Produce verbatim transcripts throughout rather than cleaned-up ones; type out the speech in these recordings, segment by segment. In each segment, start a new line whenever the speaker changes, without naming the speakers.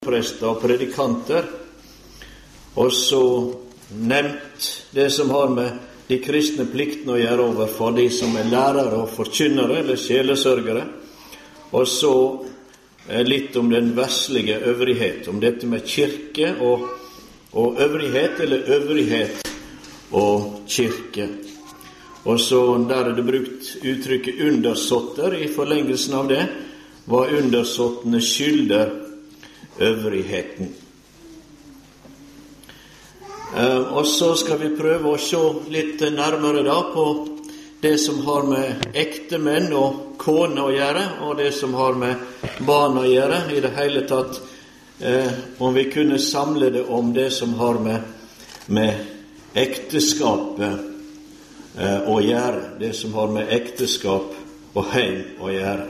prester og predikanter, og så nevnt det som har med de kristne pliktene å gjøre overfor de som er lærere og forkynnere eller sjelesørgere, og så litt om den verslige øvrighet, om dette med kirke og, og øvrighet, eller øvrighet og kirke. Og så der er det brukt uttrykket undersåtter i forlengelsen av det, hva undersåttene skylder øvrigheten. Eh, og så skal vi prøve å se litt nærmere da på det som har med ekte menn og kone å gjøre, og det som har med barn å gjøre, i det hele tatt, eh, om vi kunne samle det om det som har med, med ekteskapet eh, å gjøre, det som har med ekteskap og heim å gjøre.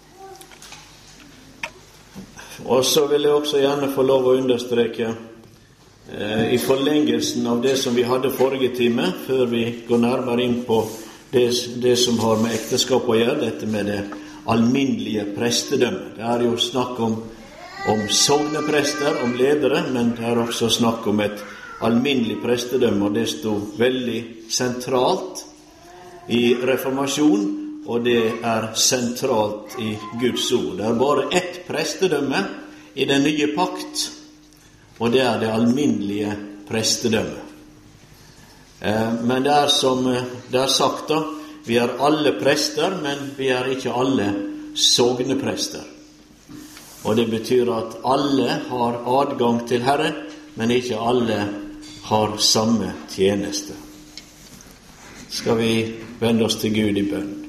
Og så vil jeg også gjerne få lov å understreke eh, i forlengelsen av det som vi hadde forrige time, før vi går nærmere inn på det, det som har med ekteskap å gjøre, dette med det alminnelige prestedømmet. Det er jo snakk om, om sogneprester, om ledere, men det er også snakk om et alminnelig prestedømme, og det stod veldig sentralt i reformasjonen, og det er sentralt i Guds ord. Det er bare ett prestedømme i den nye pakt, og det er det alminnelige prestedømmet. Eh, men det er som det er sagt da, vi er alle prester, men vi er ikke alle sogneprester. Og det betyr at alle har adgang til Herren, men ikke alle har samme tjeneste. Skal vi vende oss til Gud i bønn.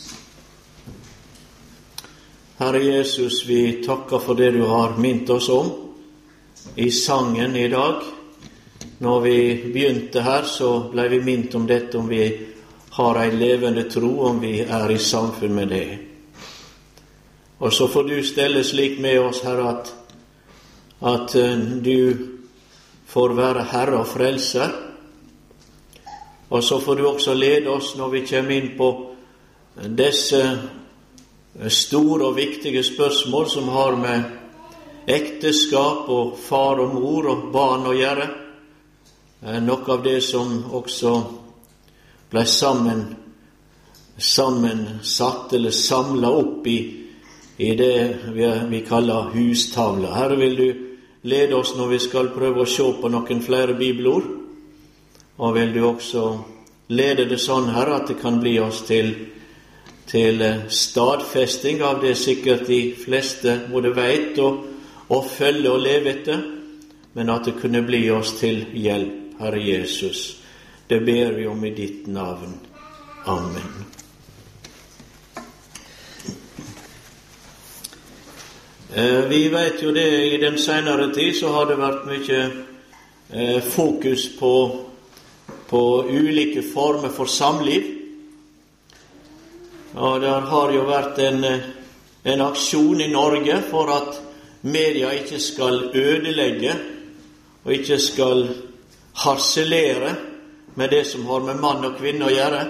Herre Jesus, vi takker for det du har minnet oss om i sangen i dag. Når vi begynte her, så ble vi minnet om dette, om vi har en levende tro, om vi er i samfunn med det. Og så får du stelle slik med oss, Herre, at, at du får være Herre og frelser. Og så får du også lede oss når vi kommer inn på disse store og viktige spørsmål som har med ekteskap og far og mor og barn å gjøre. Noe av det som også ble sammen, sammensatt eller samlet opp i, i det vi, vi kaller hustavla. Herre, vil du lede oss når vi skal prøve å se på noen flere bibelord, og vil du også lede det sånn, Herre, at det kan bli oss til til stadfesting av det sikkert de fleste både vet og, og følge og leve etter, men at det kunne bli oss til hjelp, Herre Jesus. Det ber vi om i ditt navn. Amen. Eh, vi vet jo det, i den senere tid så har det vært mye eh, fokus på, på ulike former for samliv. Og der har jo vært en, en aksjon i Norge for at media ikke skal ødelegge og ikke skal harselere med det som har med mann og kvinne å gjøre.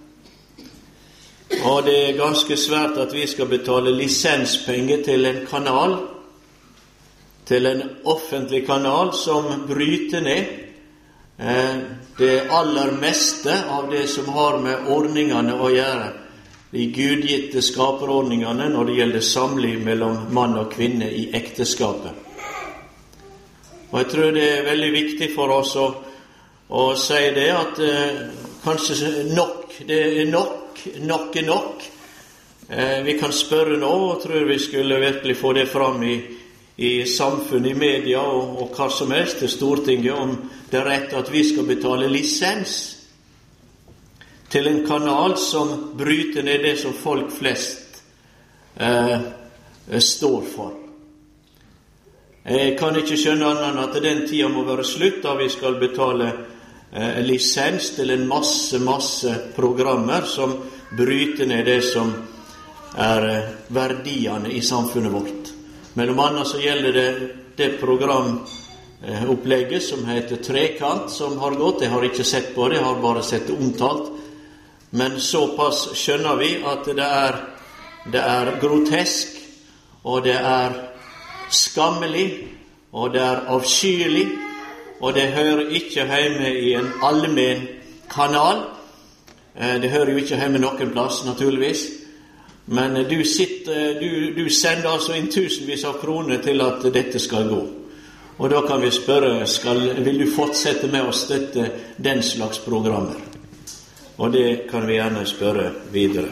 Og det er ganske svært at vi skal betale lisenspenger til en kanal, til en offentlig kanal som bryter ned eh, det aller meste av det som har med ordningene å gjøre, de gudgitte skaperordningene når det gjelder samliv mellom mann og kvinne i ekteskapet. Og jeg tror det er veldig viktig for oss å, å si det, at eh, kanskje nok, det er nok, nok er nok. Eh, vi kan spørre nå, og tror vi skulle virkelig få det fram i, i samfunnet, i media og, og hva som helst til Stortinget, om det er rett at vi skal betale lisens til en kanal som bryter ned det som folk flest eh, står for. Jeg kan ikke skjønne annet at den tida må være slutt, da vi skal betale eh, lisens til en masse, masse programmer som bryter ned det som er eh, verdiene i samfunnet vårt. Mellom annet så gjelder det det programopplegget som heter Trekant, som har gått. Jeg har ikke sett på det, jeg har bare sett det omtalt. Men såpass skjønner vi at det er, det er grotesk, og det er skammelig og det er avskyelig, og det hører ikke hjemme i en allmenn kanal. Det hører jo ikke hjemme noen plass, naturligvis. Men du, sitter, du, du sender altså inn tusenvis av kroner til at dette skal gå. Og da kan vi spørre, skal, vil du fortsette med å støtte den slags programmer? Og det kan vi gjerne spørre videre.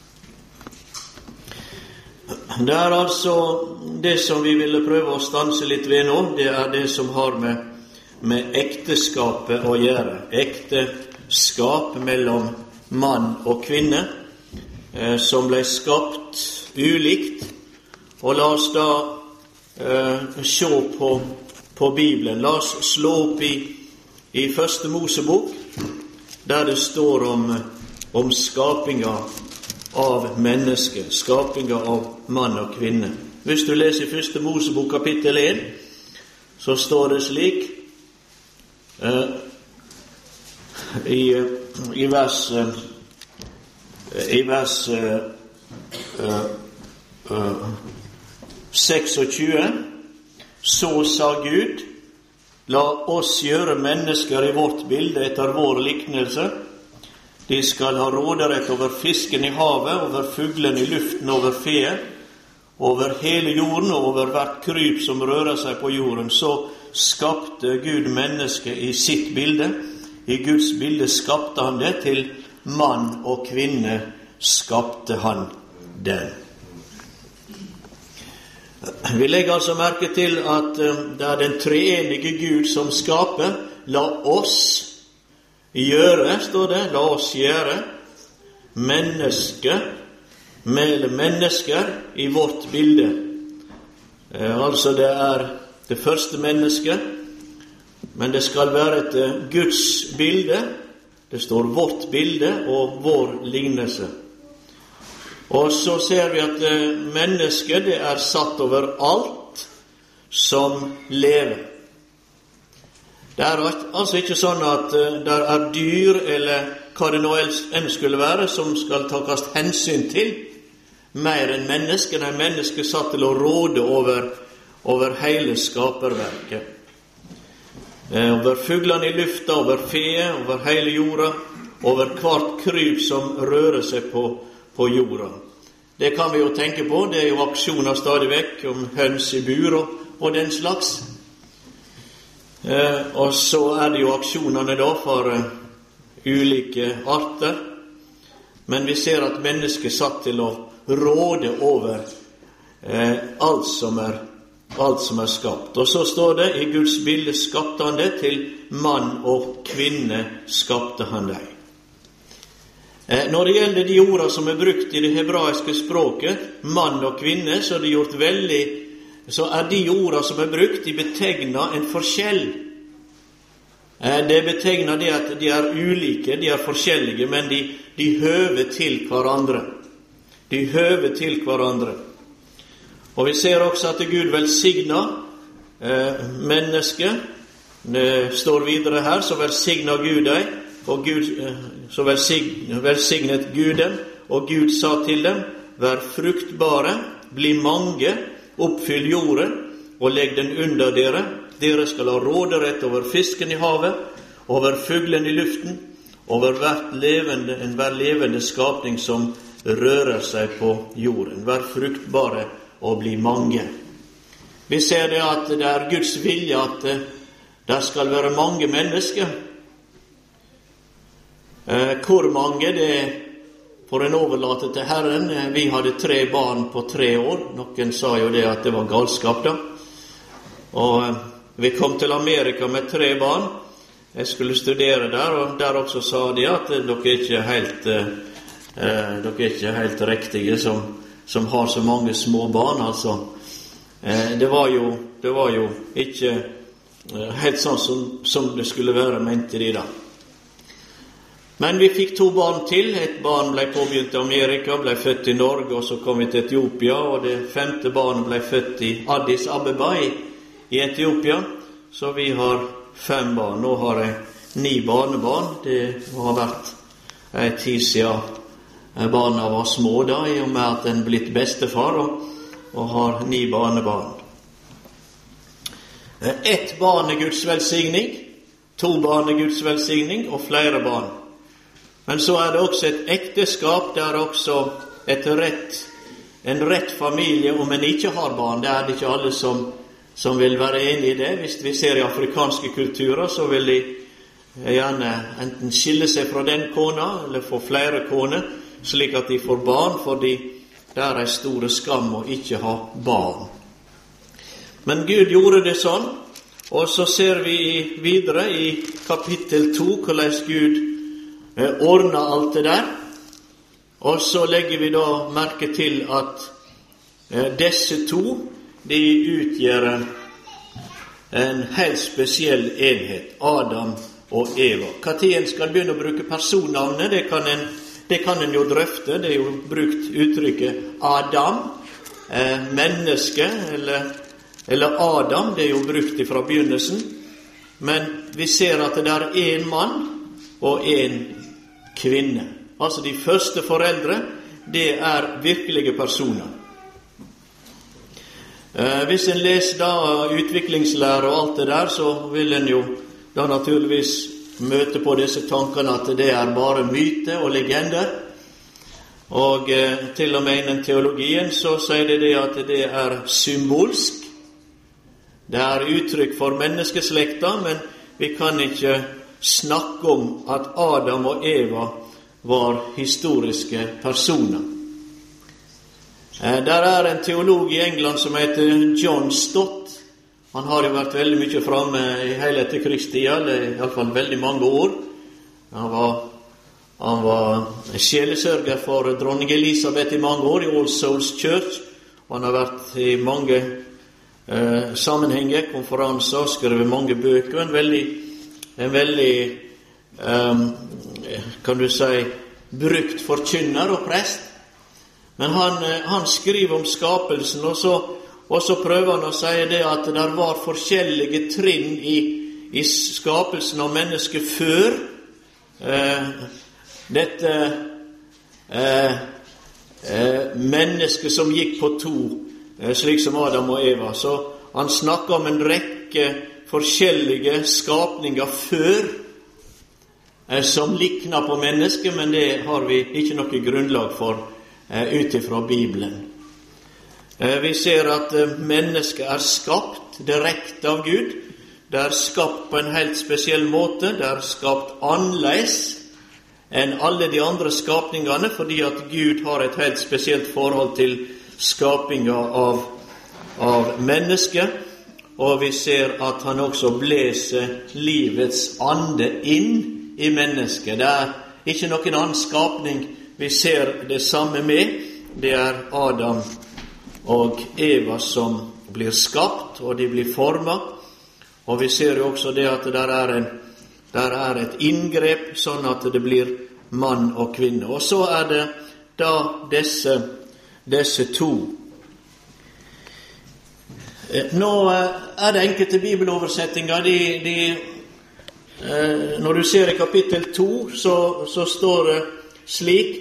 Det er altså det som vi ville prøve å stanse litt ved nå, det er det som har med, med ekteskapet å gjøre. Ekteskap mellom mann og kvinne, eh, som ble skapt ulikt. Og la oss da eh, se på, på Bibelen. La oss slå opp i, i Første Mosebok, der det står om, om skapinga av mennesket, skapinga av mann og kvinne. Hvis du leser Første Mosebok kapittel én, så står det slik eh, i, i vers eh, i vers eh, eh, tjueseks: Så sa Gud, la oss gjøre mennesker i vårt bilde etter vår liknelse. De skal ha råderett over fisken i havet, over fuglen i luften, over feet, over hele jorden og over hvert kryp som rører seg på jorden. Så skapte Gud mennesket i sitt bilde. I Guds bilde skapte han det, til mann og kvinne skapte han den. Vi legger altså merke til at det er den treenige Gud som skaper. La oss gjøre, står det, la oss gjøre mennesker, med mennesker i vårt bilde. Eh, altså det er det første mennesket, men det skal være et Guds bilde. Det står vårt bilde og vår lignelse. Og så ser vi at mennesket, det er satt over alt som lever. Det er altså ikke sånn at det er dyr, eller hva det nå enn skulle være, som skal takast hensyn til, mer enn mennesker. Nei, mennesket satt til å råde over, over hele skaperverket. Over fuglene i lufta, over feet, over hele jorda, over hvert kryp som rører seg på, på jorda. Det kan vi jo tenke på, det er jo aksjoner stadig vekk om høns i bur og, og den slags. Eh, og så er det jo aksjonene da for uh, ulike arter. Men vi ser at mennesket satt til å råde over eh, alt som er alt som er skapt. Og så står det, i Guds bilde skapte han det, til mann og kvinne skapte han deg. Eh, når det gjelder de ordene som er brukt i det hebraiske språket, mann og kvinne, så er det gjort veldig, så er de ordene som er brukt, de betegner en forskjell. Eh, det betegner det at de er ulike, de er forskjellige, men de, de høver til hverandre. De høver til hverandre. Og vi ser også at Gud velsigner eh, mennesket. Det står videre her, så velsigner Gud deg, og Gud, eh, så velsignet, velsignet Gud dem, og Gud sa til dem, vær fruktbare, bli mange, oppfyll jorden, og legg den under dere. Dere skal ha råderett over fisken i havet, over fuglen i luften, over hvert levende, en hver levende skapning som rører seg på jorden. Vær fruktbare og bli mange. Vi ser det at det er Guds vilje at det skal være mange mennesker. Eh, hvor mange, det får en overlate til Herren. Vi hadde tre barn på tre år. Noen sa jo det at det var galskap da. Og eh, vi kom til Amerika med tre barn. Jeg skulle studere der, og der også sa de at dere er ikke helt, eh, dere er ikke helt riktige som som har så mange små barn, altså. Eh, det var jo, det var jo ikke eh, helt sånn som, som det skulle være, mente de da. Men vi fikk to barn til. Et barn ble påbegynt i Amerika, ble født i Norge, og så kom vi til Etiopia, og det femte barnet ble født i Addis Abeba i, i Etiopia. Så vi har fem barn. Nå har jeg ni barnebarn. Det har vært en tid siden barna var små da, i og med at en blitt bestefar og, og har ni barnebarn. Ett barn er Guds velsigning, to barn er Guds velsigning, og flere barn. Men så er det også et ekteskap, det er også et rett, en rett familie om en ikke har barn. Det er det ikke alle som, som vil være enig i det. Hvis vi ser i afrikanske kulturer, så vil de gjerne enten skille seg fra den kona, eller få flere koner, slik at de får barn, fordi det er en stor skam å ikke ha barn. Men Gud gjorde det sånn, og så ser vi videre i kapittel to hvordan Gud eh, ordnet alt det der. Og så legger vi da merke til at eh, disse to, de utgjør en helt spesiell enhet, Adam og Eva. Hva tid en skal begynne å bruke personnavnet, det kan en, det kan en jo drøfte. Det er jo brukt uttrykket Adam, eh, menneske, eller Eller Adam, det er jo brukt fra begynnelsen. Men vi ser at det er en mann og en kvinne. Altså de første foreldre, det er virkelige personer. Eh, hvis en leser da utviklingslære og alt det der, så vil en jo da naturligvis møte på disse tankene at det er bare myte og legender. Og eh, til og med innen teologien så sier det det at det er symbolsk. Det er uttrykk for menneskeslekta, men vi kan ikke snakke om at Adam og Eva var historiske personer. Der er en teolog i England som heter John Stott. Han har jo vært veldig mye framme i hele etterkrigstida, eller i alle fall veldig mange år. Han var, han var sjelesørger for dronning Elisabeth i mange år i All Souls Church. Han har vært i mange Eh, sammenhenger, konferanser, skrevet mange bøker, en veldig, en veldig um, kan du si, brukt forkynner og prest. Men han, han skriver om skapelsen, og så, og så prøver han å si det at det var forskjellige trinn i, i skapelsen av mennesket før eh, dette eh, eh, mennesket som gikk på to, slik som Adam og Eva. Så han snakker om en rekke forskjellige skapninger før eh, som likner på mennesket, men det har vi ikke noe grunnlag for eh, utifra Bibelen. Eh, vi ser at eh, mennesket er skapt direkte av Gud. Det er skapt på en helt spesiell måte. Det er skapt annerledes enn alle de andre skapningene, fordi at Gud har et helt spesielt forhold til skapinga av, av mennesket, og vi ser at han også blæser livets ande inn i mennesket. Det er ikke noen annen skapning vi ser det samme med. Det er Adam og Eva som blir skapt, og de blir formet. Og vi ser jo også det at der er, en, der er et inngrep, sånn at det blir mann og kvinne. Og så er det da disse disse to. Nå er det enkelte bibeloversettinger, de, de, når du ser i kapittel to, så, så står det slik,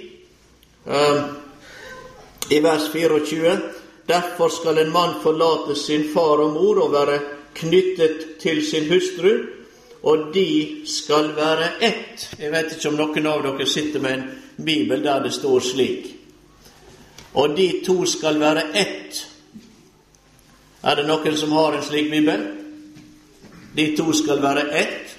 i vers tjuefire, derfor skal en mann forlate sin far og mor og være knyttet til sin hustru, og de skal være ett. Jeg vet ikke om noen av dere sitter med en bibel der det står slik. Og de to skal være ett. Er det noen som har en slik bibel? De to skal være ett.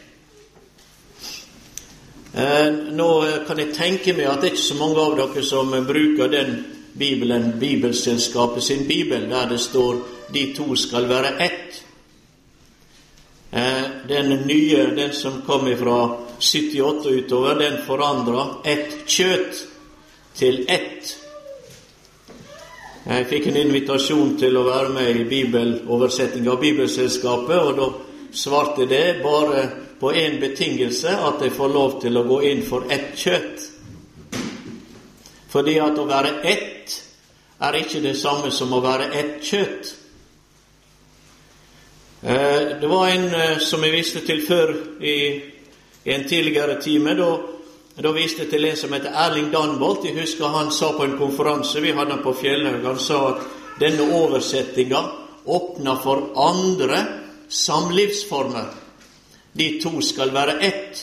Eh, nå kan jeg tenke meg at det er ikke så mange av dere som bruker den bibelen, Bibelselskapet sin bibel, der det står de to skal være ett. Eh, den nye, den som kom fra syttiåtte utover, den forandrer ett kjøtt til ett. Jeg fikk en invitasjon til å være med i bibeloversetting av Bibelselskapet, og da svarte det bare på en betingelse, at jeg får lov til å gå inn for ett kjøtt. Fordi at å være ett er ikke det samme som å være ett kjøtt. Det var en som jeg viste til før i en tidligere time, da Da viste jeg til en som heter Erling Danbolt. Jeg husker han sa på en konferanse, vi hadde han på Fjellhaug, han sa at denne oversettinga åpner for andre samlivsformer. De to skal være ett.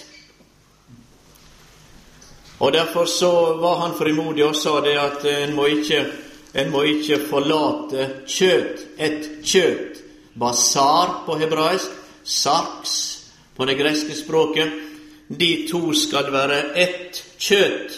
Og derfor så var han frimodig og sa det at en må ikke, en må ikke forlate kjøtt, et kjøtt. Basar på hebraisk, sarks på det greske språket. De to skal være ett kjøtt.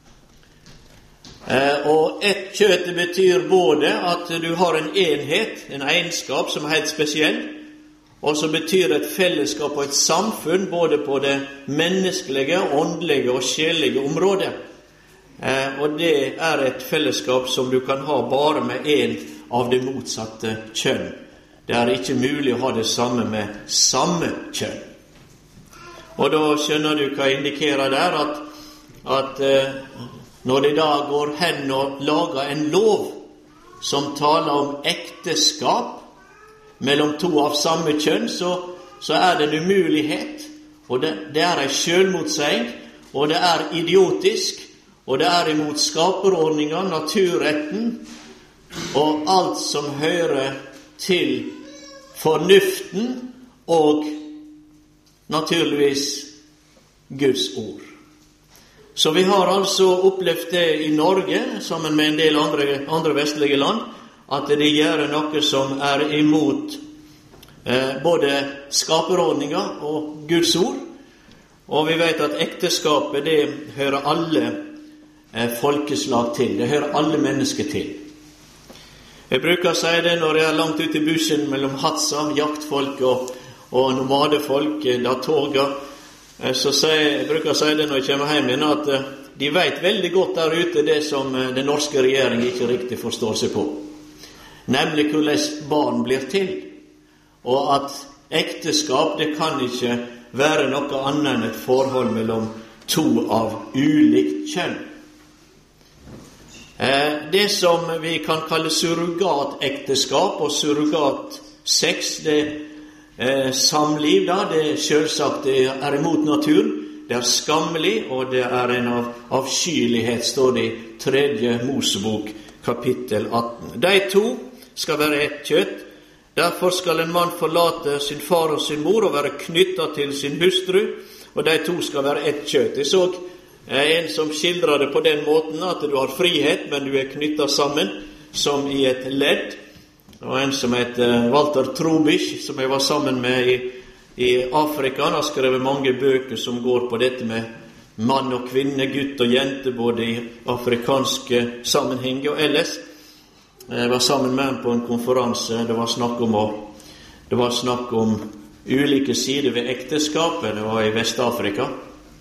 Eh, og ett kjøtt betyr både at du har en enhet, en egenskap som er helt spesiell, og så betyr et fellesskap og et samfunn både på det menneskelige, åndelige og sjelige området. Eh, og det er et fellesskap som du kan ha bare med en av det motsatte kjønn. Det er ikke mulig å ha det samme med samme kjønn. Og da skjønner du hva jeg indikerer der, at, at eh, når de da går hen og lager en lov som taler om ekteskap mellom to av samme kjønn, så, så er det en umulighet, og det, det er en selvmotsegning, og det er idiotisk, og det er imot skaperordninga, naturretten, og alt som hører til fornuften, og naturligvis Guds ord. Så vi har altså opplevd det i Norge, sammen med en del andre, andre vestlige land, at det gjør noe som er imot eh, både skaperordninga og Guds ord. Og vi vet at ekteskapet, det hører alle eh, folkeslag til. Det hører alle mennesker til. Jeg bruker å si det når jeg er langt ute i bushen mellom hatsa, jaktfolk og, og nomadefolk, da toga. Så sier, jeg bruker å si det når jeg kommer hjem igjen, at de vet veldig godt der ute det som den norske regjeringen ikke riktig forstår seg på. Nemlig hvordan barn blir til. Og at ekteskap, det kan ikke være noe annet enn et forhold mellom to av ulikt kjønn. Det som vi kan kalle surrogatekteskap og surrogatsex, det Eh, samliv da, det er selvsagt det er imot naturen, det er skammelig, og det er en av avskyelighet, står det i tredje Mosebok, kapittel atten. De to skal være ett kjøtt, derfor skal en mann forlate sin far og sin mor og være knyttet til sin hustru, og de to skal være ett kjøtt. Jeg så eh, en som skildrer det på den måten at du har frihet, men du er knyttet sammen, som i et ledd. Det var en som heter Walter Trubich, som jeg var sammen med i, i Afrika. Han har skrevet mange bøker som går på dette med mann og kvinne, gutt og jente, både i afrikanske sammenhenger og ellers. Jeg var sammen med ham på en konferanse. Det var snakk om, å, det var snakk om ulike sider ved ekteskapet. Det var i Vest-Afrika.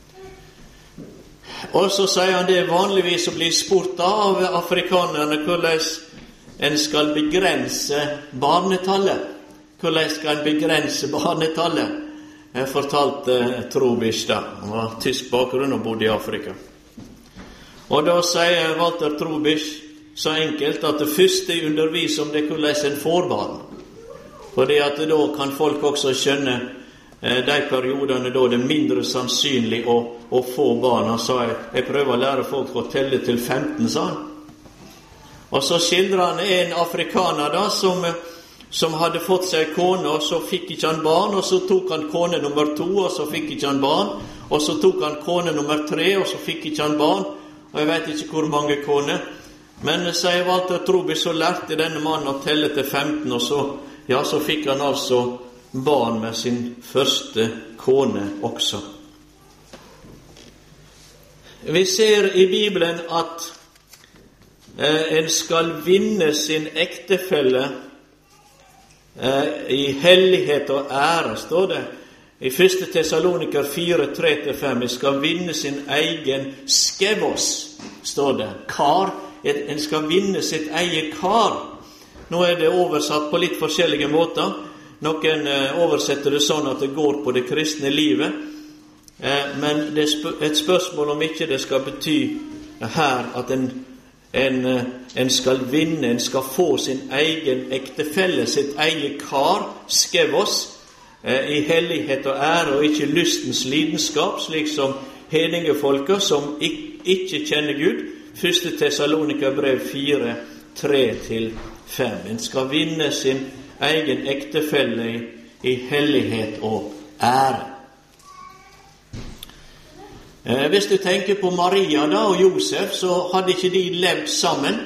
Og så sier han det vanligvis å bli spurt av afrikanerne hvordan en skal begrense barnetallet. Hvordan skal en begrense barnetallet? Jeg fortalte Trubich da. Han var tysk bakgrunn og bodde i Afrika. Og da sier Walter Trubich så enkelt at det første underviser om det hvordan en får barn. Fordi at da kan folk også skjønne eh, de periodene da det er mindre sannsynlig å, å få barn. Han sa, jeg, jeg prøver å lære folk å telle til femten, sa han. Og så skildrer han en afrikaner da, som, som hadde fått seg kone, og så fikk ikke han barn, og så tok han kone nummer to, og så fikk ikke han barn, og så tok han kone nummer tre, og så fikk ikke han barn, og jeg vet ikke hvor mange kone. Men sier Walter Trubich, så lærte denne mannen å telle til femten, og så, ja, så fikk han altså barn med sin første kone også. Vi ser i Bibelen at en skal vinne sin ektefelle eh, i hellighet og ære, står det. I første Tessaloniker fire, tre til fem, en skal vinne sin egen skevos, står det. Kar, en skal vinne sitt eget kar. Nå er det oversatt på litt forskjellige måter. Noen eh, oversetter det sånn at det går på det kristne livet. Eh, men det er sp- et spørsmål om ikke det skal bety her at en En, en skal vinne, en skal få sin egen ektefelle, sitt eget kar, skevos, eh, i hellighet og ære, og ikke lystens lidenskap, slik som hedningefolka som ik- ikke kjenner Gud. første Tessaloniker brev fire, tre til fem. En skal vinne sin egen ektefelle i, i hellighet og ære. Eh, hvis du tenker på Maria da og Josef, så hadde ikke de levd sammen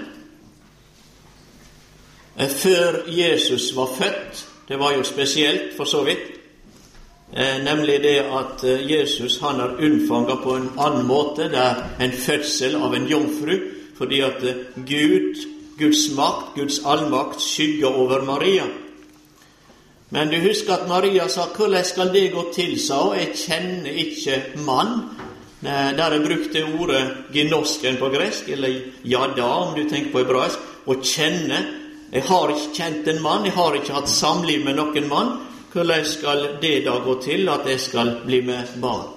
eh, før Jesus var født. Det var jo spesielt for så vidt. Eh, nemlig det at eh, Jesus han er unnfanget på en annen måte. Det er en fødsel av en jomfru, fordi at eh, Gud, Guds makt, Guds allmakt skygger over Maria. Men du husker at Maria sa, hvordan skal det gå til, sa hun, jeg kjenner ikke mann. Der er brukt det ordet gnosken på gresk, eller jada om du tenker på hebraisk, å kjenne. Jeg har ikke kjent en mann, jeg har ikke hatt samliv med noen mann. Hvordan skal det da gå til at jeg skal bli med barn?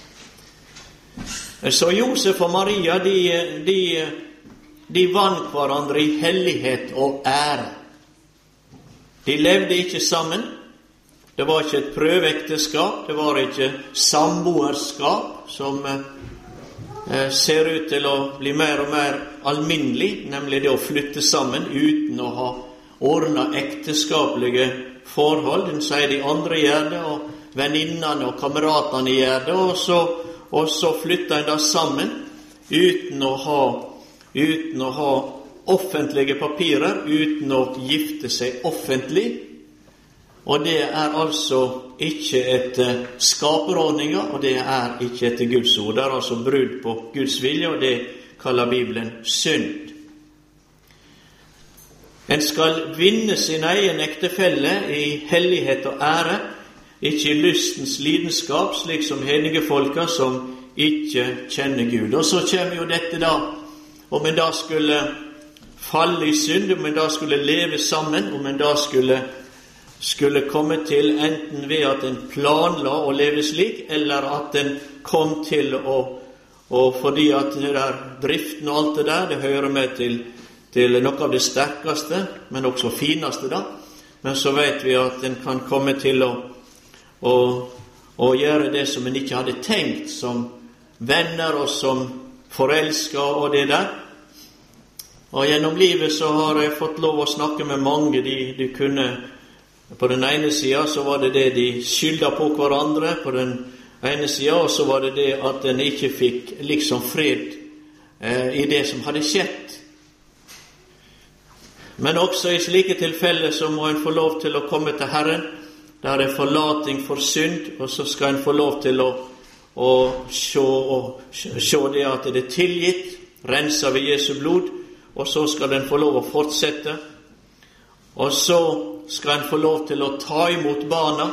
Så Josef og Maria, de, de, de vant hverandre i hellighet og ære. De levde ikke sammen. Det var ikke et prøveekteskap, det var ikke samboerskap som eh, ser ut til å bli mer og mer alminnelig, nemlig det å flytte sammen uten å ha ordnet ekteskapelige forhold. Den sier de andre gjør det, og venninnene og kameratene gjør det, og så, og så flytter en da sammen uten å ha, uten å ha offentlige papirer, uten å gifte seg offentlig. Og det er altså ikke etter skaperordninger, og det er ikke etter Guds ord. Det er altså brudd på Guds vilje, og det kaller Bibelen synd. En skal vinne sin egen ektefelle i hellighet og ære, ikke i lystens lidenskap, slik som hedningefolka som ikke kjenner Gud. Og så kommer jo dette da, om en da skulle falle i synd, om en da skulle leve sammen, om en da skulle, skulle komme til enten ved at en planla å leve slik, eller at en kom til å, og fordi at det der driften og alt det der, det hører med til, til noe av det sterkeste, men også fineste da. Men så vet vi at en kan komme til å, å, å gjøre det som en ikke hadde tenkt, som venner og som forelsker og det der. Og gjennom livet så har jeg fått lov å snakke med mange. De, de kunne, på den ene siden så var det det de skylda på hverandre, på den ene siden, og så var det det at en ikke fikk liksom fred eh, i det som hadde skjedd. Men også i slike tilfeller så må en få lov til å komme til Herren, der er forlating for synd, og så skal en få lov til å, å se, og, se det at det er tilgitt, renset ved Jesu blod, og så skal den få lov å fortsette. Og så skal en få lov til å ta imot barna.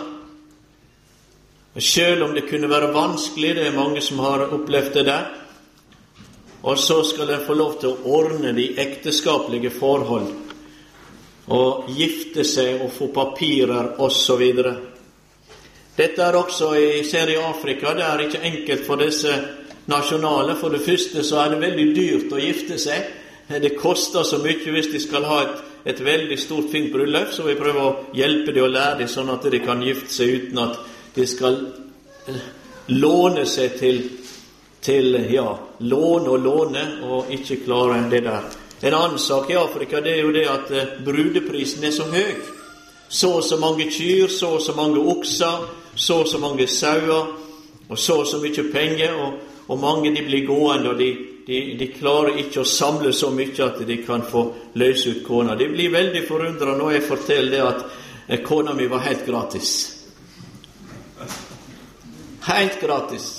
Selv om det kunne være vanskelig, det er mange som har opplevd det der. Og så skal en få lov til å ordne de ekteskapelige forhold, og gifte seg og få papirer og så videre. Dette er også i ser i Afrika. Det er ikke enkelt for disse nasjonale. For det første så er det veldig dyrt å gifte seg. Det koster så mye hvis de skal ha et, et veldig stort fint bryllup, så vi prøver å hjelpe dem og lære dem sånn at de kan gifte seg uten at de skal låne seg til, til ja, låne og låne og ikke klare det der. En annen sak i Afrika, det er jo det at brudeprisen er så høy. Så og så mange kyr, så og så mange okser, så og så mange sauer, og så og så mye penger, og, og mange de blir gående, og de De, de klarer ikke å samle så mye at de kan få løse ut kona. De blir veldig forundret når jeg forteller det at kona mi var helt gratis. Helt gratis.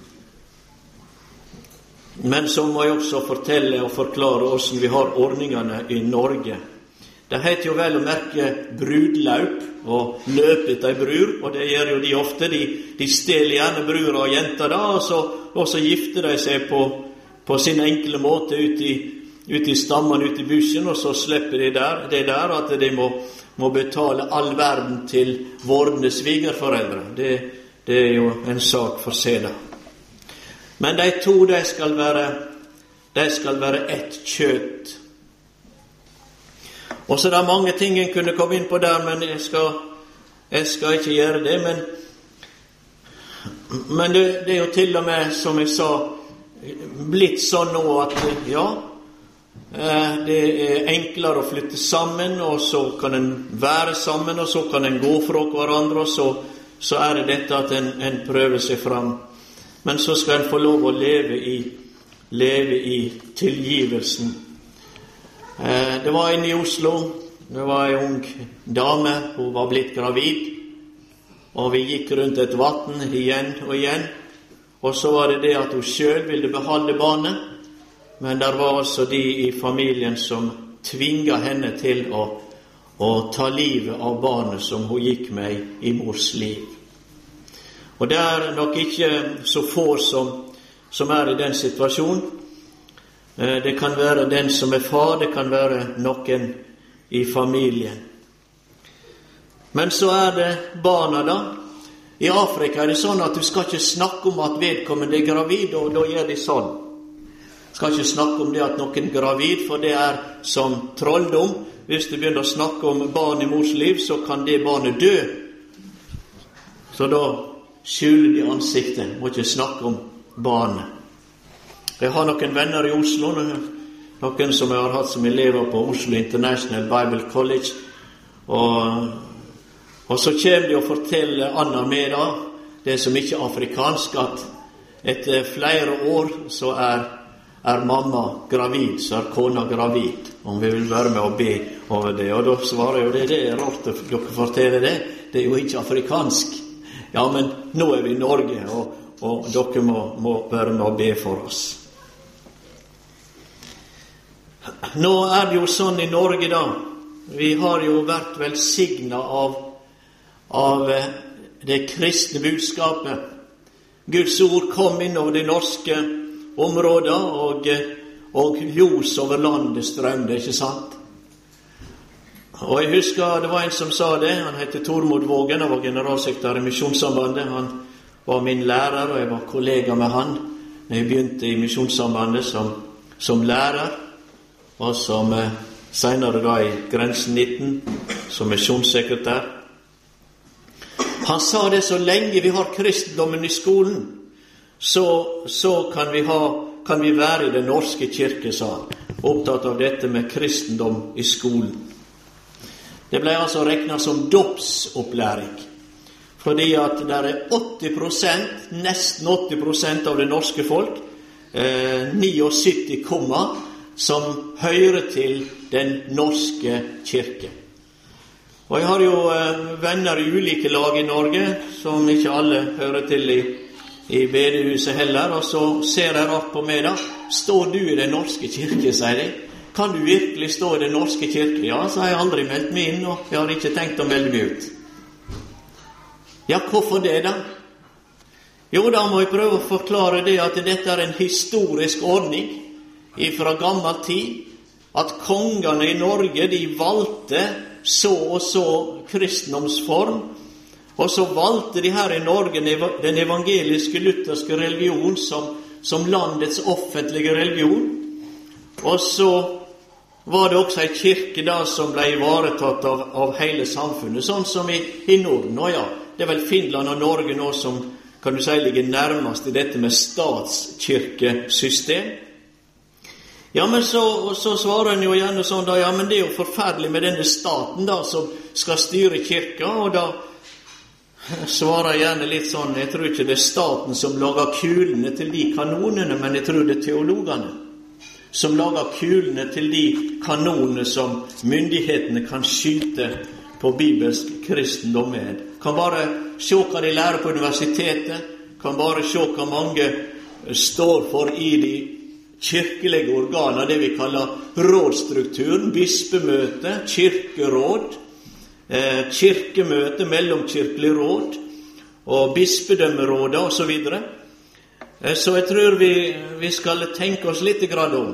Men så må jeg også fortelle og forklare hvordan vi har ordningene i Norge. Det heter jo vel å merke brudlaup og løpe etter brur, og det gjør jo de ofte. De, de steler gjerne brur og jenter da, og så, og så gifter de seg på på sin enkle måte ut i, ut i stammen, ut i busken, og så slipper de der, det der at de må, må betale all verden til vordende svigerforeldre. Det, det er jo en sak for seg da. Men de to, de skal være, de skal være ett kjøtt. Og så det er mange ting en kunne komme inn på der, men jeg skal, jeg skal ikke gjøre det. Men, men det, det er jo til og med, som jeg sa, blitt sånn nå at ja, Det er enklere å flytte sammen, og så kan en være sammen, og så kan en gå fra hverandre, og så, så er det dette at en, en prøver seg fram. Men så skal en få lov å leve i, leve i tilgivelsen. Det var inne i Oslo, det var en ung dame, hun var blitt gravid, og vi gikk rundt et vatten igjen og igjen, og så var det det at hun selv ville beholde barnet, men der var altså de i familien som tvinget henne til å, å ta livet av barnet som hun gikk med i mors liv. Og det er nok ikke så få som, som er i den situasjonen. Det kan være den som er far, det kan være noen i familien. Men så er det barna da. I Afrika er det sånn at du skal ikke snakke om at vedkommende er gravid, og da gjør de sånn. Skal ikke snakke om det at noen er gravid, for det er som trolldom. Hvis du begynner å snakke om barn i mors liv, så kan det barnet dø. Så da skjuler de ansiktet, må ikke snakke om barnet. Jeg har noen venner i Oslo, noen som jeg har hatt som elever på Oslo International Bible College, og, og så kommer de og forteller Anna med da, det som ikke er afrikansk, at etter flere år så er Er mamma gravid, så er kona gravid, om vi vil være med og be over det. Og da svarer jo det, det er rart at dere forteller det, det er jo ikke afrikansk. Ja, men nå er vi i Norge, og, og dere må, må være med og be for oss. Nå er det jo sånn i Norge da, vi har jo vært velsignet av, av det kristne budskapet. Guds ord kom inn over det norske områder, og, og ljos over landet strømde, ikke sant? Og jeg husker, det var en som sa det, han heter Tormod Vågen, han var generalsekretær i Misjonssambandet, han var min lærer, og jeg var kollega med han, når jeg begynte i Misjonssambandet som, som lærer, og som eh, senere da i Grensen nitten, som misjonssekretær. Han sa det, så lenge vi har kristendommen i skolen, Så, så kan, vi ha, kan vi være i den norske kirke, sa han, opptatt av dette med kristendom i skolen. Det ble altså regnet som dåpsopplæring, fordi at det er åtti prosent, nesten åtti prosent av det norske folk, eh, syttini komma, som hører til den norske kirke. Og jeg har jo eh, venner i ulike lag i Norge, som ikke alle hører til i i bedehuset heller, og så ser jeg rart på meg da. Står du i den norske kirke, sier de. Kan du virkelig stå i den norske kirke? Ja, så har jeg aldri meldt meg inn, og jeg har ikke tenkt å melde meg ut. Ja, hvorfor det da? Jo, da må jeg prøve å forklare det at dette er en historisk ordning fra gammel tid, at kongene i Norge, de valgte så og så kristendomsform, og så valgte de her i Norge den evangeliske lutherske religion som, som landets offentlige religion. Og så var det også en kirke da som ble ivaretatt av, av hele samfunnet, sånn som i, i Norden. Og ja, det er vel Finland og Norge nå som, kan du si, ligger nærmest i dette med statskirkesystem. Ja, men så, så svarer en jo gjerne sånn da, ja, men det er jo forferdelig med denne staten da, som skal styre kirka, og da svarer gjerne litt sånn, jeg tror ikke det er staten som lager kulene til de kanonene, men jeg tror det er teologene som lager kulene til de kanonene som myndighetene kan skyte på bibelsk kristendom med. Kan bare se hva de lærer på universitetet, kan bare se hva mange står for i de kirkelige organer, det vi kaller rådstrukturen, bispemøte, kirkeråd, kirkemøte, mellomkirkelig råd og bispedømmerådet og så videre. Så jeg tror vi, vi skal tenke oss litt grad om.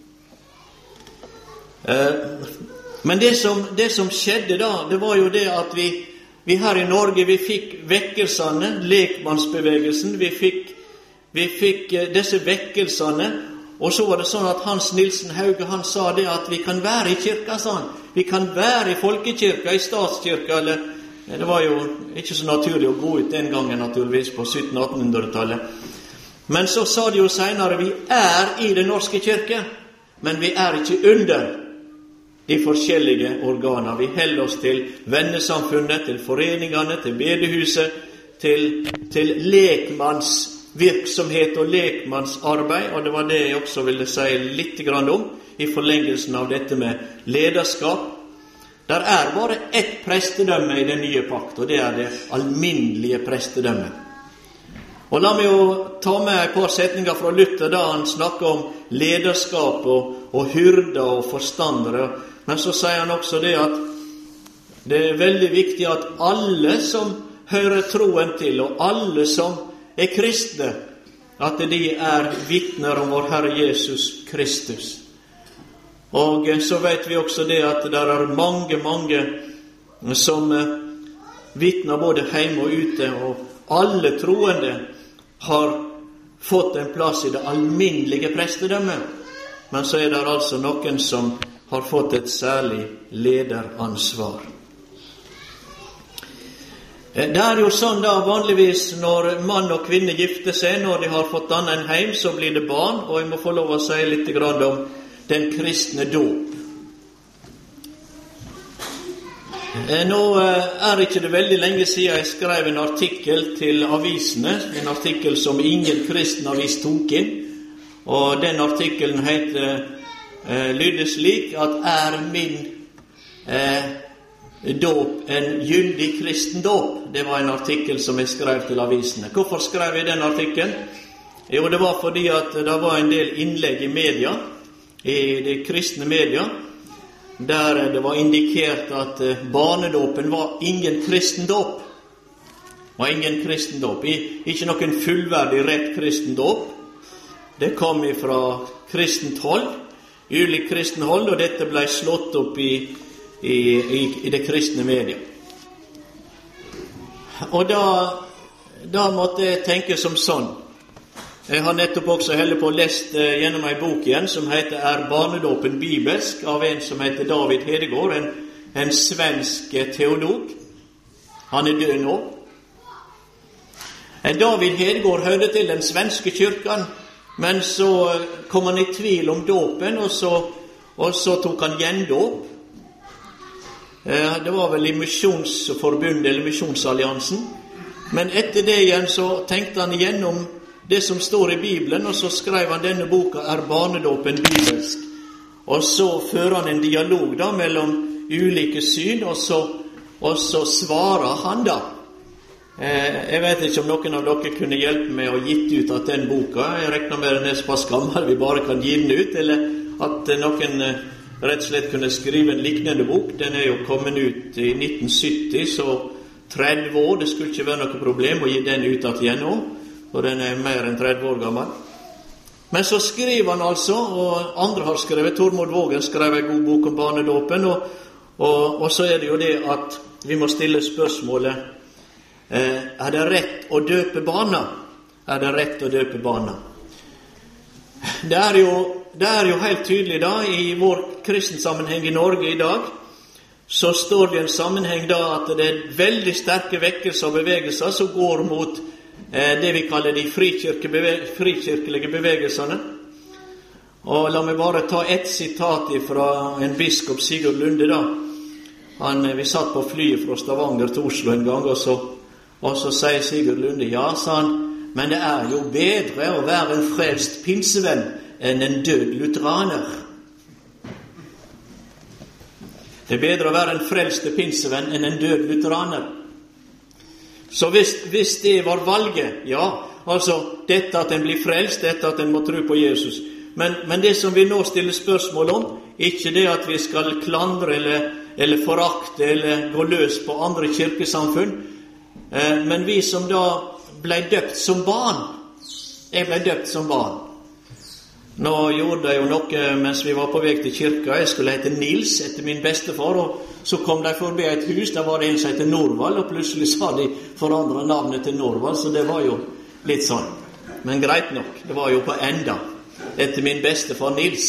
Men det som, det som skjedde da, det var jo det at vi, vi her i Norge, vi fikk vekkelsene, lekmannsbevegelsen, vi fikk, vi fikk disse vekkelsene, og så var det sånn at Hans Nilsen Hauge, han sa det at vi kan være i kirka, sa han. Vi kan være i folkekirka, i statskirka, eller det var jo ikke så naturlig å gå ut den gangen, naturligvis, på sytten-attenhundretallet. Men så sa de jo senere, vi er i den norske kirke. men vi er ikke under de forskjellige organer. Vi holder oss til vennesamfunnet, til foreningene, til bedehuset, til, til lekmannsvirksomhet og lekmannsarbeid, og det var det jeg også ville si litt grann om i forlengelsen av dette med lederskap. Der er bare ett prestedømme i den nye pakt, og det er det alminnelige prestedømmet. Og la meg jo ta med et par setninger fra Luther da han snakker om lederskap og, og hyrder og forstandere. Men så sier han også det at det er veldig viktig at alle som hører troen til, og alle som er kristne, at de er vitner om vår Herre Jesus Kristus. Og så vet vi også det at det er mange, mange som vitner både hjemme og ute, og alle troende har fått en plass i det alminnelige prestedømmet. Men så er det altså noen som har fått et særlig lederansvar. Det er jo sånn da vanligvis når mann og kvinne gifter seg, når de har fått dannet en heim, så blir det barn, og jeg må få lov å si litt grann om den kristne dåp. Nå er ikke det veldig lenge siden jeg skrev en artikkel til avisene, en artikkel som ingen kristen avis tok inn, og den artikkelen heter, eh, lyder slik at er min eh, dåp en gyldig kristen dåp? Det var en artikkel som jeg skrev til avisene. Hvorfor skrev jeg den artikkelen? Jo, det var fordi at det var en del innlegg i media, i de kristne media, der det var indikert at barnedåpen var ingen kristen dåp. Var ingen kristen dåp. Ikke noen fullverdig rett kristen dåp. Det kom fra kristent hold, ulik kristen hold, og dette ble slått opp i, i, i, i det kristne media. Og da, da måtte jeg tenke som sånn. Jeg har nettopp også heller på lest eh, gjennom en bok igjen som heter Er barnedåpen bibelsk? Av en som heter David Hedegaard, en, en svensk teolog. Han er død nå. Eh, David Hedegaard hørte til den svenske kyrkan, men så kom han i tvil om dåpen, og så, og så tok han gjendåp. Eh, det var vel i Misjonsforbundet eller Misjonsalliansen. Men etter det igjen så tenkte han igjennom det som står i Bibelen, og så skrev han denne boka Er barnedåpen bibelsk? Og så fører han en dialog da mellom ulike syn, og så, og så svarer han da. Eh, jeg vet ikke om noen av dere kunne hjelpe meg å gitt ut at den boka, jeg regner med den er såpass gammel vi bare kan gi den ut, eller at noen eh, rett og slett kunne skrive en liknende bok. Den er jo kommet ut i nitten sytti, så tretti år, det skulle ikke være noe problem å gi den ut at igjen nå, og den er mer enn tretti år gammel. Men så skriver han altså, og andre har skrevet, Tormod Vågen skrev en god bok om barnedåpen, og, og, og så er det jo det at vi må stille spørsmålet, eh, er det rett å døpe barna? Er det rett å døpe barna? Det er jo, det er jo helt tydelig da, i vår kristensammenheng i Norge i dag, så står det en sammenheng da at det er veldig sterke vekkelser og bevegelser som går mot det vi kaller de frikirkelige bevegelsene. Og la meg bare ta ett sitat fra en biskop, Sigurd Lunde da. Han, vi satt på flyet fra Stavanger til Oslo en gang, og så, og så sier Sigurd Lunde, ja, sa han, men det er jo bedre å være en frelst pinsevenn enn en død lutheraner. Det er bedre å være en frelst pinsevenn enn en død lutheraner. Så hvis, hvis det var valget, ja, altså dette at en blir frelst, dette at en må tro på Jesus. Men, men det som vi nå stiller spørsmål om, ikke det at vi skal klandre eller, eller forakte eller gå løs på andre kirkesamfunn, eh, men vi som da ble døpt som barn, jeg ble døpt som barn. Nå gjorde jeg jo noe mens vi var på vei til kirka. Jeg skulle hete Nils etter min bestefar, og så kom de forbi et hus, der var det en som hette Norvald, og plutselig sa de forandret navnet til Norvald, så det var jo litt sånn. Men greit nok, det var jo på enda, etter min bestefar Nils.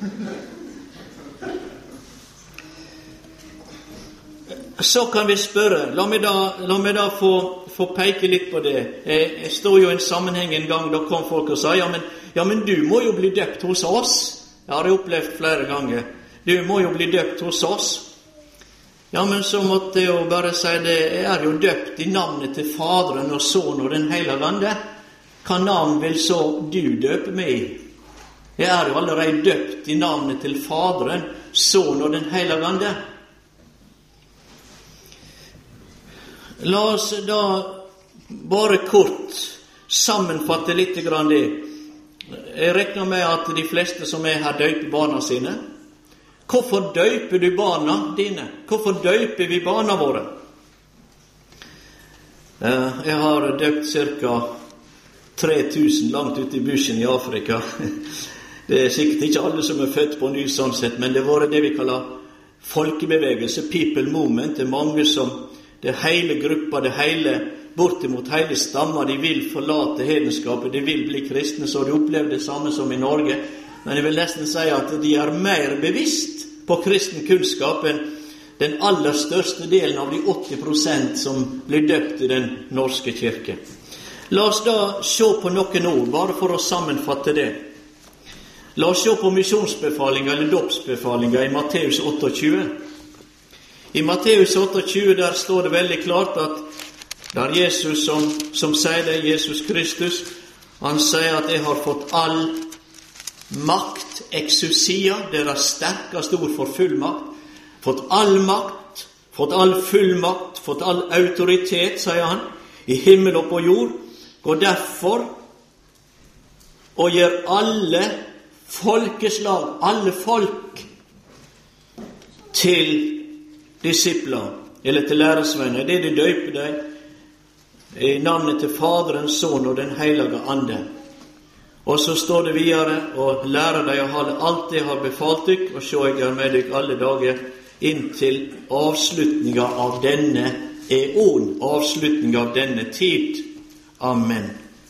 Så kan vi spørre, la meg da, la meg da få, få peke litt på det. Jeg, jeg stod jo i en sammenheng en gang, da kom folk og sa, ja men, ja, men du må jo bli døpt hos oss. Jeg har opplevd flere ganger. Du må jo bli døpt hos oss. Ja, men så måtte jeg jo bare si det. Jeg er jo døpt i navnet til Faderen og Sønnen og den Hellige Ande. Hva navn vil så du døpe meg i? Jeg er jo allerede døpt i navnet til Faderen, Sønnen og den Hellige Ande. La oss da bare kort sammenfatte litt grann det. Jeg regner med at de fleste som er her døper barna sine. Hvorfor døper du barna dine? Hvorfor døper vi barna våre? Jeg har døpt cirka tre tusen langt ute i bushen i Afrika. Det er sikkert ikke alle som er født på ny sånn sett, men det var det vi kaller folkebevegelse, people movement. Det er mange som, det hele gruppa, det hele, bortimot hele stammer, de vil forlate hedenskapet, de vil bli kristne, så de opplever det samme som i Norge. Men jeg vil nesten si at de er mer bevisst på kristen kunnskap enn den aller største delen av de åtti prosent som blir døpt i den norske kirke. La oss da se på noen ord, bare for å sammenfatte det. La oss se på misjonsbefalinga eller dåpsbefalinga i Matteus tjueåtte. I Matteus tjueåtte der står det veldig klart at det er Jesus som, som sier det, Jesus Kristus. Han sier at jeg har fått all makt, exousia, det er sterkest ord for fullmakt. Fått all makt, fått all fullmakt, fått all autoritet, sier han, i himmel og på jord. Gå derfor og gjør alle folkeslag, alle folk, til disipler, eller til læresvenner. Det er de døper deg i navnet til Faderen, Sønnen og den Hellige Ande. Og så står det videre, og lærer deg å holde alt det har befalt dykk, og se jeg er med dykk alle dager, inntil avslutninga av denne eon, avslutninga av denne tid. Amen.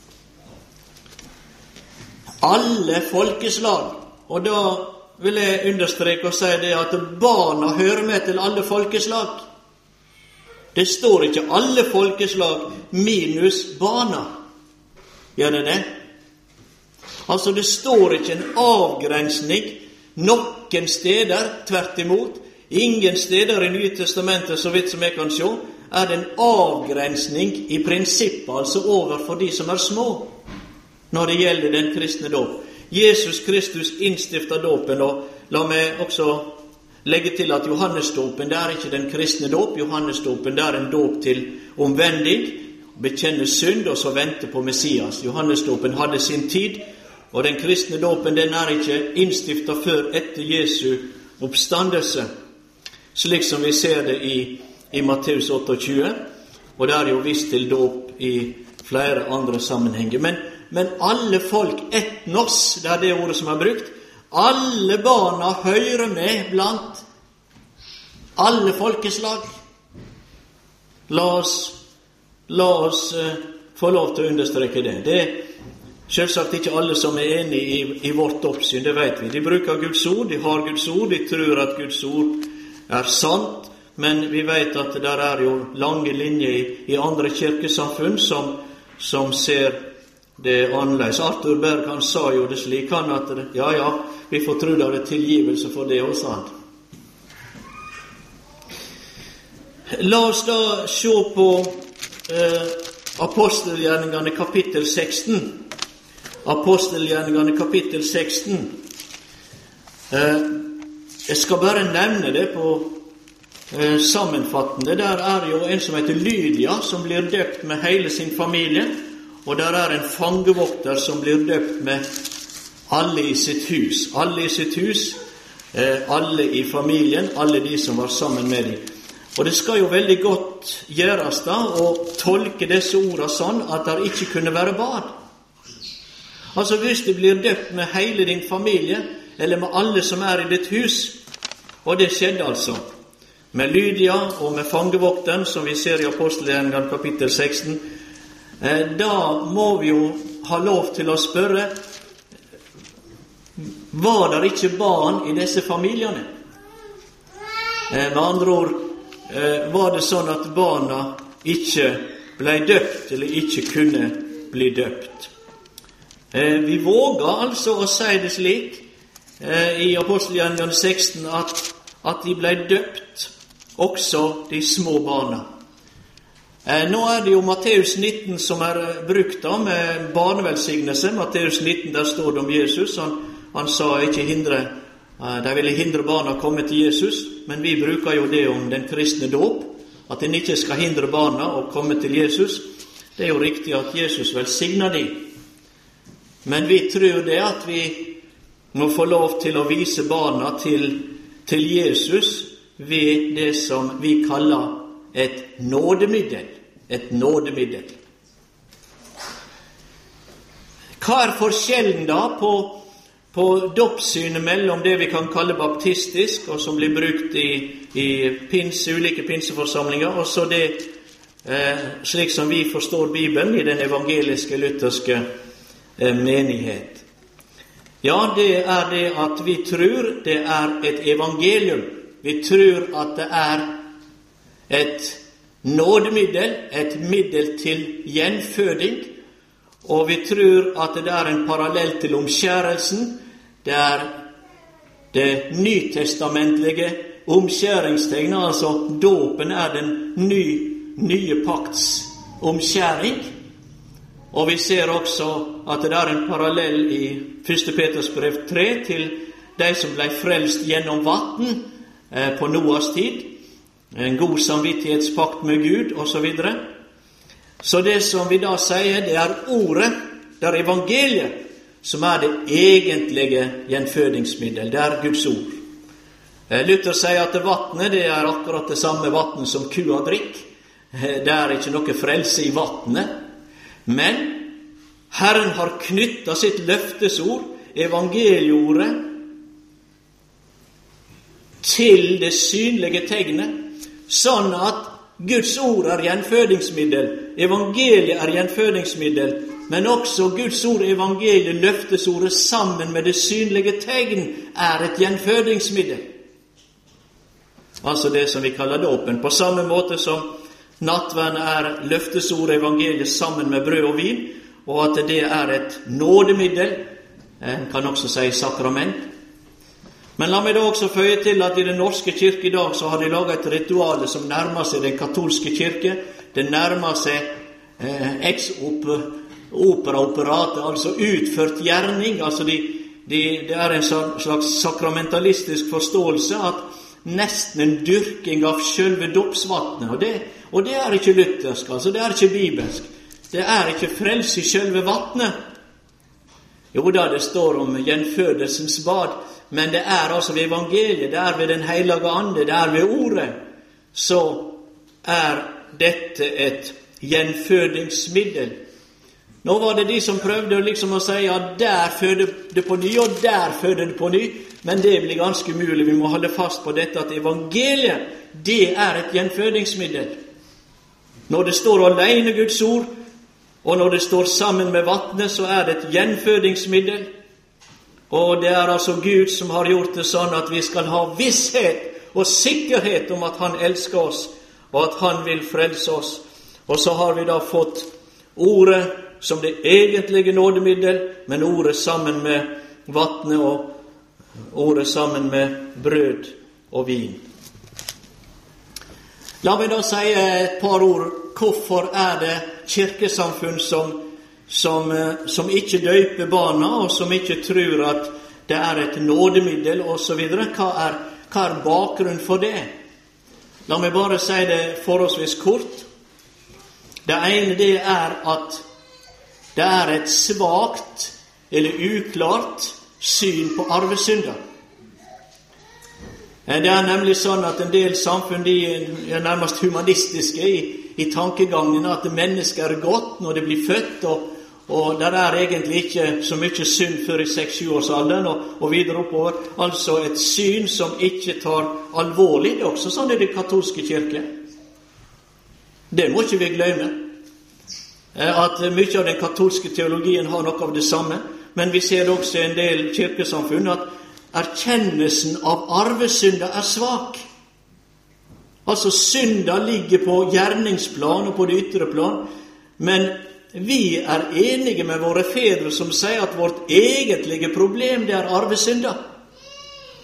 Alle folkeslag, og da vil jeg understreke og si det at barna hører med til alle folkeslag. Det står ikke alle folkeslag minus barna. Gjør det det? Altså, det står ikke en avgrensning noen steder, tvert imot. Ingen steder i Nye Testamentet, så vidt som jeg kan se, er det en avgrensning i prinsippet, altså overfor de som er små, når det gjelder den kristne dåp. Jesus Kristus innstiftet dåpen, og la meg også legge til at Johannesdåpen, det er ikke den kristne dåp. Johannesdåpen, det er en dåp til omvending, bekjenne synd, og så vente på Messias. Johannesdåpen hadde sin tid, og den kristne dåpen, den er ikke innstiftet før etter Jesu oppstandelse, slik som vi ser det i, i Matteus tjueåtte, og det er jo vist til dåp i flere andre sammenhenger. Men, men alle folk, etnos, det er det ordet som er brukt, alle barna hører med blant alle folkeslag. La oss, la oss uh, få lov til å understreke det. Det er selvsagt ikke alle som er enige i, i vårt oppsyn, det vet vi. De bruker Guds ord, de har Guds ord, de tror at Guds ord er sant, men vi vet at der er jo lange linjer i, i andre kirkesamfunn som, som ser det annerledes. Arthur Berg, han sa jo det slik, han at ja, ja, vi får tro det er tilgivelse for det også, han. La oss da se på eh, Apostelgjerningene kapittel seksten. Apostelgjerningene kapittel seksten. Eh, jeg skal bare nevne det på eh, sammenfattende. Der er jo en som heter Lydia, som blir døpt med hele sin familie, og der er en fangevokter som blir døpt med alle i sitt hus. Alle i sitt hus, eh, alle i familien, alle de som var sammen med dem. Og det skal jo veldig godt gjøres da, å tolke disse ordene sånn at det ikke kunne være bad. Altså hvis du blir døpt med hele din familie, eller med alle som er i ditt hus, og det skjedde altså, med Lydia og med fangevokteren, som vi ser i Apostelgjerningene kapittel seksten, eh, da må vi jo ha lov til å spørre, var det ikke barn i disse familiene? Eh, med andre ord, eh, var det sånn at barna ikke ble døpt, eller ikke kunne bli døpt. Eh, vi våger altså å si det slik, eh, i Apostelgjerningen seksten at, at de ble døpt, også de små barna. Eh, nå er det jo Matteus nitten som er brukt da med barnevelsignelse. Matteus nitten, der står det om Jesus. Han, han sa ikke hindre, eh, de ville hindre barna å komme til Jesus, men vi bruker jo det om den kristne dåp, at en ikke skal hindre barna å komme til Jesus. Det er jo riktig at Jesus velsigner dem. Men vi tror det at vi må få lov til å vise barna til, til Jesus ved det som vi kaller et nådemiddel. Et nådemiddel. Hva er forskjellen da på, på dåpssynet mellom det vi kan kalle baptistisk, og som blir brukt i, i pinse, ulike pinseforsamlinger, og så det eh, slik som vi forstår Bibelen i den evangeliske lutherske eh, menighet? Ja, det er det at vi tror det er et evangelium. Vi tror at det er et nådemiddel, et middel til gjenføding, og vi tror at det er en parallell til omskjærelsen. Det er det nytestamentlige omskjæringstegnet, altså dåpen er den ny, nye pakts omskjæring. Og vi ser også at det er en parallell i første Peters brev tre til de som ble frelst gjennom vatten eh, på Noas tid. En god samvittighetspakt med Gud, og så videre. Så det som vi da sier, det er ordet, det er evangeliet, som er det egentlige gjenfødingsmiddel. Det er Guds ord. Luther sier at vattnet, det er akkurat det samme vattnet som kua drikk. Det er ikke noe frelse i vattnet. Men Herren har knyttet sitt løftesord, evangelieordet, til det synlige tegnet, sånn at Guds ord er gjenfødingsmiddel, evangeliet er gjenfødingsmiddel, men også Guds ord, evangeliet, løftesordet sammen med det synlige tegn er et gjenfødingsmiddel. Altså det som vi kaller dåpen. På samme måte som nattverden er løftesordet, evangeliet sammen med brød og vin, og at det er et nådemiddel, en kan også si sakrament. Men la meg da også føye til at i den norske kirke i dag så har de laget et ritual som nærmer seg den katolske kirke. Det nærmer seg eh, ex-opera operate, altså utført gjerning. Altså de, de, det er en slags sakramentalistisk forståelse at nesten en dyrking av selve dåpsvatnet. Og det, og det er ikke luthersk, altså det er ikke bibelsk. Det er ikke frelse i selve vatnet. Jo da, det står om gjenfødelsens bad, men det er altså ved evangeliet, det er ved den hellige ande, det er ved ordet, så er dette et gjenfødingsmiddel. Nå var det de som prøvde liksom å si, ja, der føder det på ny, og der føder det på ny, men det blir ganske umulig. Vi må holde fast på dette, at evangeliet, det er et gjenfødingsmiddel. Når det står alene Guds ord, og når det står sammen med vattnet, så er det et gjenfødingsmiddel. Og det er altså Gud som har gjort det sånn at vi skal ha visshet og sikkerhet om at han elsker oss, og at han vil frelse oss. Og så har vi da fått ordet som det egentlige nådemiddel, men ordet sammen med vattnet og ordet sammen med brød og vin. La meg da si et par ord. Hvorfor er det kirkesamfunn som Som, som ikke døyper barna, og som ikke tror at det er et nådemiddel, og så videre? Hva er, hva er bakgrunnen for det? La meg bare si det forholdsvis kort. Det ene det er at det er et svagt eller uklart syn på arvesynder. Det er nemlig sånn at en del samfunn de er nærmest humanistiske i, i tankegangen, at mennesker er godt når de blir født, og Og der er egentlig ikke så mye synd før i seks-sju-årsalderen og, og videre oppover. Altså et syn som ikke tar alvorlig. Det er også sånn i det katolske kirke. Det må ikke vi glemme. At mye av den katolske teologien har noe av det samme. Men vi ser også i en del kirkesamfunn at erkjennelsen av arvesynder er svak. Altså synder ligger på gjerningsplan og på det ytre plan. Men vi er enige med våre fedre som sier at vårt egentlige problem det er arvesynder.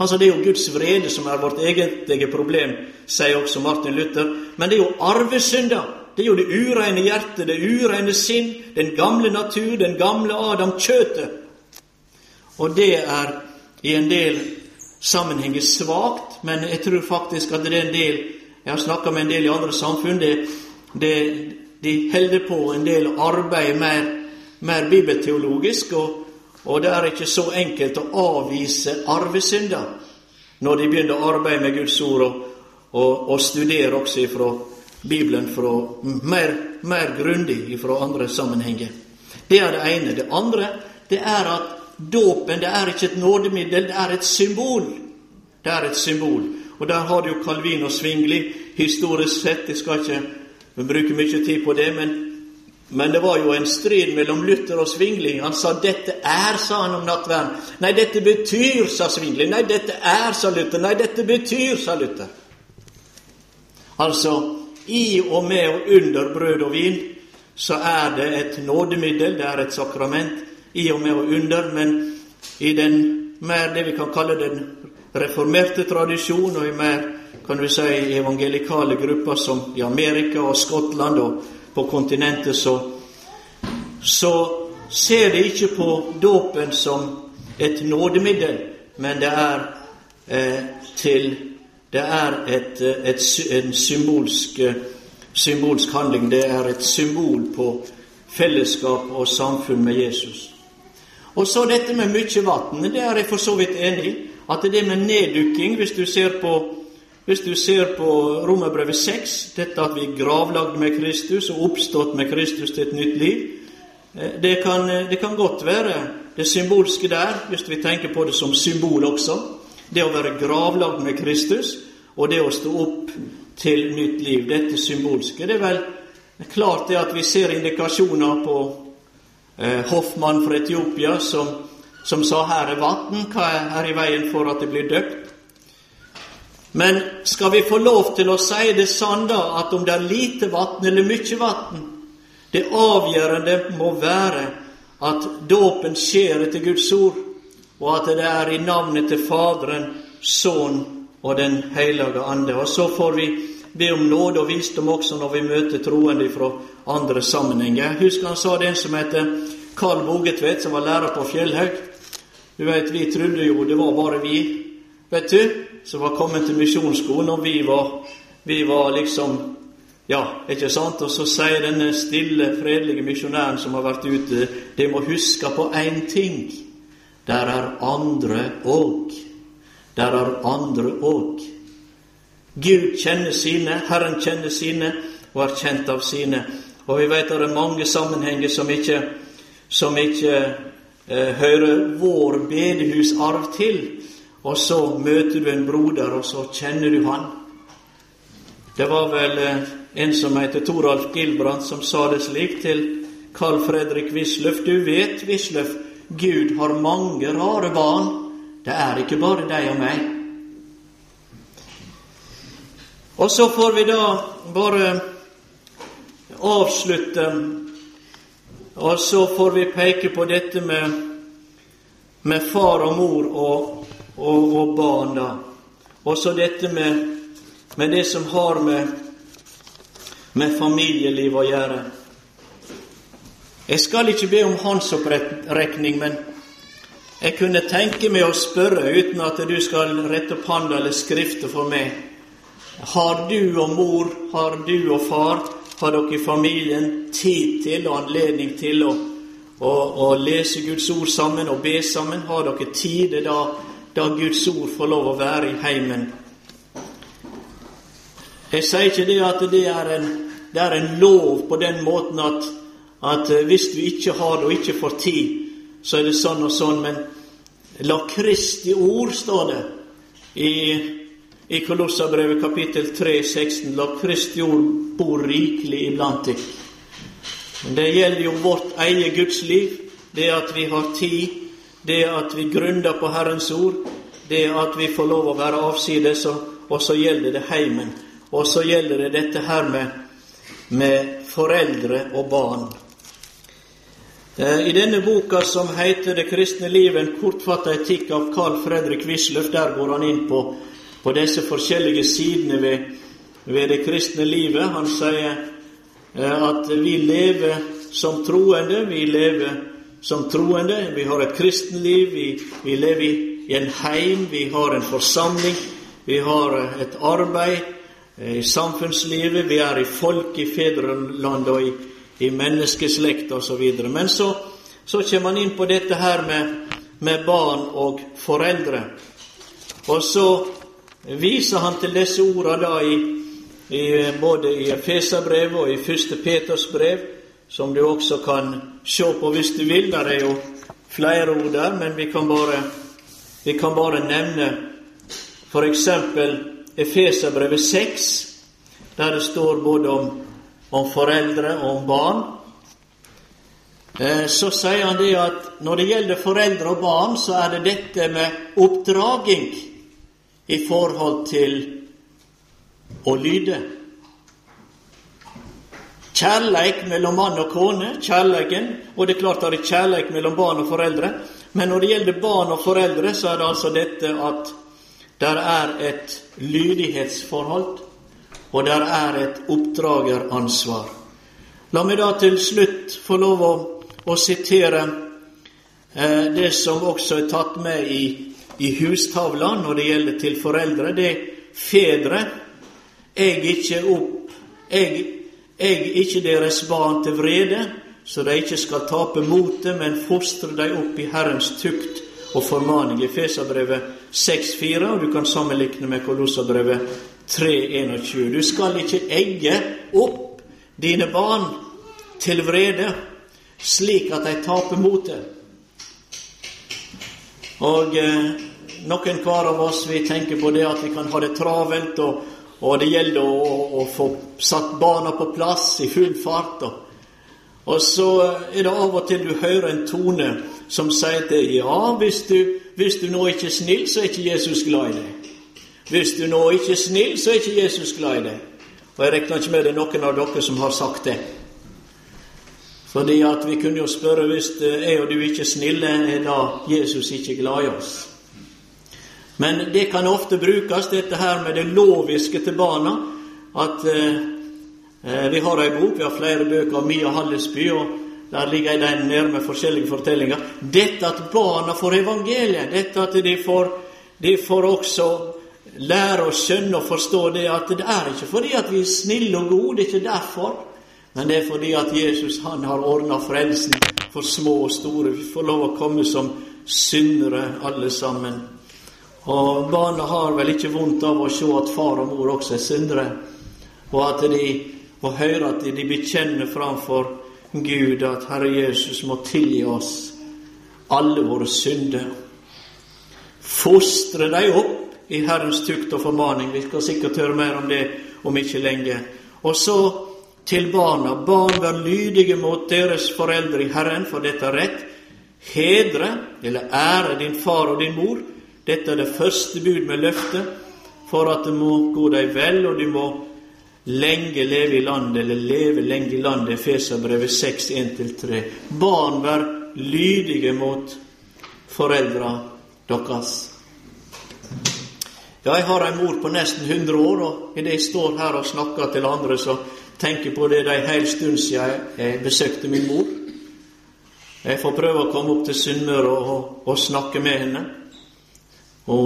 Altså, det er jo Guds vrede som er vårt egentlige problem, sier også Martin Luther. Men det er jo arvesynder. Det er jo det ureine hjertet, det ureine sinn, den gamle natur, den gamle Adam, kjøtet. Og det er i en del sammenhenger svagt, men jeg tror faktisk at det er en del, jeg har snakket med en del i andre samfunn, det, det, de holder på en del arbeid mer, mer bibelteologisk, og Og det er ikke så enkelt å avvise arvesynder når de begynner å arbeide med Guds ord og, og, og studere også fra Bibelen fra mer, mer grundig fra andre sammenhenger. Det er det ene. Det andre, det er at dåpen, det er ikke et nådemiddel, det er et symbol. Det er et symbol. Og der har du jo Calvin og Zwingli, historisk sett. Jeg skal ikke bruke mye tid på det, men Men det var jo en strid mellom Luther og Zwingli. Han sa, dette er, sa han om nattverden. Nei, dette betyr, sa Zwingli. Nei, dette er, sa Luther. Nei, dette betyr, sa Luther. Altså, i og med og under brød og vin, så er det et nådemiddel, det er et sakrament, i og med og under, men i den mer det vi kan kalle den reformerte tradisjon, og i mer, kan vi si, evangelikale grupper som i Amerika og Skottland og på kontinentet, så, så ser de ikke på dåpen som et nådemiddel, men det er eh, til det er et, et, en symbolsk, symbolsk handling. Det er et symbol på fellesskap og samfunn med Jesus. Og så dette med mye vatten, det er jeg for så vidt enig i, at det med neddukking, hvis du ser på Hvis du ser på Romerbrevet seks, dette at vi er gravlagd med Kristus og oppstått med Kristus til et nytt liv, det kan, det kan godt være det symbolske der, hvis vi tenker på det som symbol også. Det å være gravlagd med Kristus, og det å stå opp til nytt liv, dette symbolske. Det er vel klart det at vi ser indikasjoner på eh, Hoffmann fra Etiopia, som, som sa, her er vatten, hva er i veien for at det blir døpt? Men skal vi få lov til å si det sann da, at om det er lite vatten eller mye vatten, det avgjørende må være at dåpen skjer etter Guds ord, og at det er i navnet til Faderen, Sønn og Den hellige Ande. Og så får vi be om nåde og visdom også når vi møter troende fra andre sammenhenger. Jeg husker han sa det en som heter Karl Bogetvedt, som var lærer på Fjellhaug. Du vet, vi trodde jo det var bare vi, vet du, som var kommet til misjonsskolen, og vi var, vi var liksom, ja, ikke sant? Og så sier denne stille, fredelige misjonæren som har vært ute, de må huske på en ting. Der er andre og. Der er andre og. Gud kjenner sine, Herren kjenner sine, og er kjent av sine. Og vi vet at det er mange sammenhenger som ikke, som ikke eh, hører vår bedehusarv til. Og så møter du en broder, og så kjenner du han. Det var vel en som heter Toralf Gilbrand som sa det slik til Carl Fredrik Wisløff. Du vet, Wisløff, Gud har mange rare barn. Det er ikke bare deg og meg. Og så får vi da bare avslutte, og så får vi peke på dette med, med far og mor og Og, og barn da. Og så dette med, med det som har med, med familieliv å gjøre. Jeg skal ikke be om håndsopprekning, men jeg kunne tenke meg å spørre, uten at du skal rette opp hånda eller skrifte for meg. Har du og mor, har du og far, har dere i familien tid til og anledning til å, å, å lese Guds ord sammen og be sammen? Har dere tid da da Guds ord får lov å være i heimen? Jeg sier ikke det at det er en, det er en lov på den måten at, at hvis du ikke har det og ikke får tid, så er det sånn og sånn, men la Kristi ord, står det i, i Kolossabrevet kapittel tre, seksten, la Kristi ord bo rikelig iblant deg. Det gjelder jo vårt eget Guds liv, det at vi har tid, det at vi grunner på Herrens ord, det at vi får lov å være avsides, og så gjelder det heimen. Og så gjelder det dette her med, med foreldre og barn. I denne boka som heter Det kristne liv, en kortfattet etikk av Carl Fredrik Wisløff, der går han inn på, på disse forskjellige sidene ved, ved det kristne livet. Han sier at vi lever som troende, vi lever som troende, vi har et kristen liv, vi, vi lever i, i en heim, vi har en forsamling, vi har et arbeid i samfunnslivet, vi er i folk, i fedreland og i i menneskeslekt og så videre. Men så, så kommer man inn på dette her med, med barn og foreldre. Og så viser han til disse ordene da i, i både i Efeserbrevet og i første Peters brev, som du også kan se på hvis du vil. Der er jo flere ord der, men vi kan bare, vi kan bare nevne for eksempel Efeserbrevet seks, der det står både om om foreldre og om barn. Eh, så sier han det at når det gjelder foreldre og barn, så er det dette med oppdraging i forhold til å lyde. Kjærleik mellom mann og kone, kjærleiken, og det er klart det er kjærleik mellom barn og foreldre, men når det gjelder barn og foreldre, så er det altså dette at der er et lydighetsforhold, og der er et oppdrageransvar. La meg da til slutt få lov å, å sitere eh, det som også er tatt med i, i hustavla når det gjelder til foreldre. Det er fedre, jeg ikke opp, jeg, jeg ikke deres barn til vrede, så de ikke skal tape motet, men fostre de opp i Herrens tukt og formaning. Efeserbrevet seks fire, og du kan sammenlikne med Kolosserbrevet tre tjueen. Du skal ikke egge opp dine barn til vrede, slik at de taper motet. Og eh, noen hver av oss, vi tenker på det at vi kan ha det travelt, og, og det gjelder å, å, å få satt barna på plass i full fart. Og, og så er det av og til du hører en tone som sier til, ja, hvis du, hvis du nå ikke er snill, så er ikke Jesus glad i deg. Hvis du nå ikke er snill, så er ikke Jesus glad i deg. Og jeg regner ikke med det noen av dere som har sagt det. Fordi at vi kunne jo spørre, hvis jeg og du ikke er snille, er da Jesus ikke glad i oss? Men det kan ofte brukes, dette her med det loviske til barna, at eh, vi har en bok, vi har flere bøker av Mia Hallesby, og der ligger den nede med forskjellige fortellinger. Dette at barna får evangeliet, dette at de får, de får også lære å skjønne og forstå det, at det er ikke fordi at vi er snille og gode, det er ikke derfor, men det er fordi at Jesus, han har ordnet frelsen for små og store. Vi får lov å komme som syndere alle sammen. Og barna har vel ikke vondt av å se at far og mor også er syndere, og at de, og høre at de bekjenner framfor Gud at Herre Jesus må tilgi oss alle våre synder. Fostre deg opp i Herrens tukt og formaning. Vi skal sikkert høre mer om det om ikke lenge. Og så til barna. Barn, vær lydige mot deres foreldre i Herren, for dette er rett. Hedre, eller ære din far og din mor. Dette er det første bud med løfte, for at det må gå deg vel, og du må lenge leve i landet, eller leve lenge i landet. Efeserbrevet seks en til tre. Barn, vær lydige mot foreldre deres. Ja, jeg har en mor på nesten hundre år, og i det jeg står her og snakker til andre, så tenker jeg på det de hel stund siden jeg besøkte min mor. Jeg får prøve å komme opp til Sunnmøre og, og, og snakke med henne. Og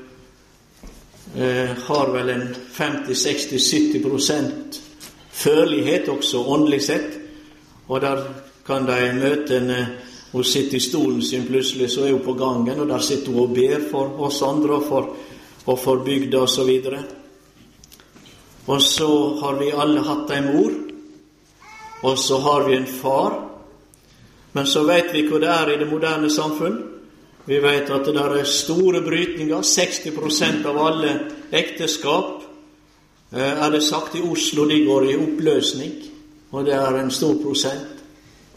eh, har vel en femti, seksti, sytti prosent følelighet også, åndelig sett. Og der kan de møte en, hun sitter i stolen sin plutselig, så er hun på gangen, og der sitter hun og ber for oss andre, og for og for bygda og så videre. Og så har vi alle hatt en mor, og så har vi en far. Men så vet vi hva det er i det moderne samfunn. Vi vet at det er store brytninger. seksti prosent av alle ekteskap, er det sagt, i Oslo, de går i oppløsning, og det er en stor prosent.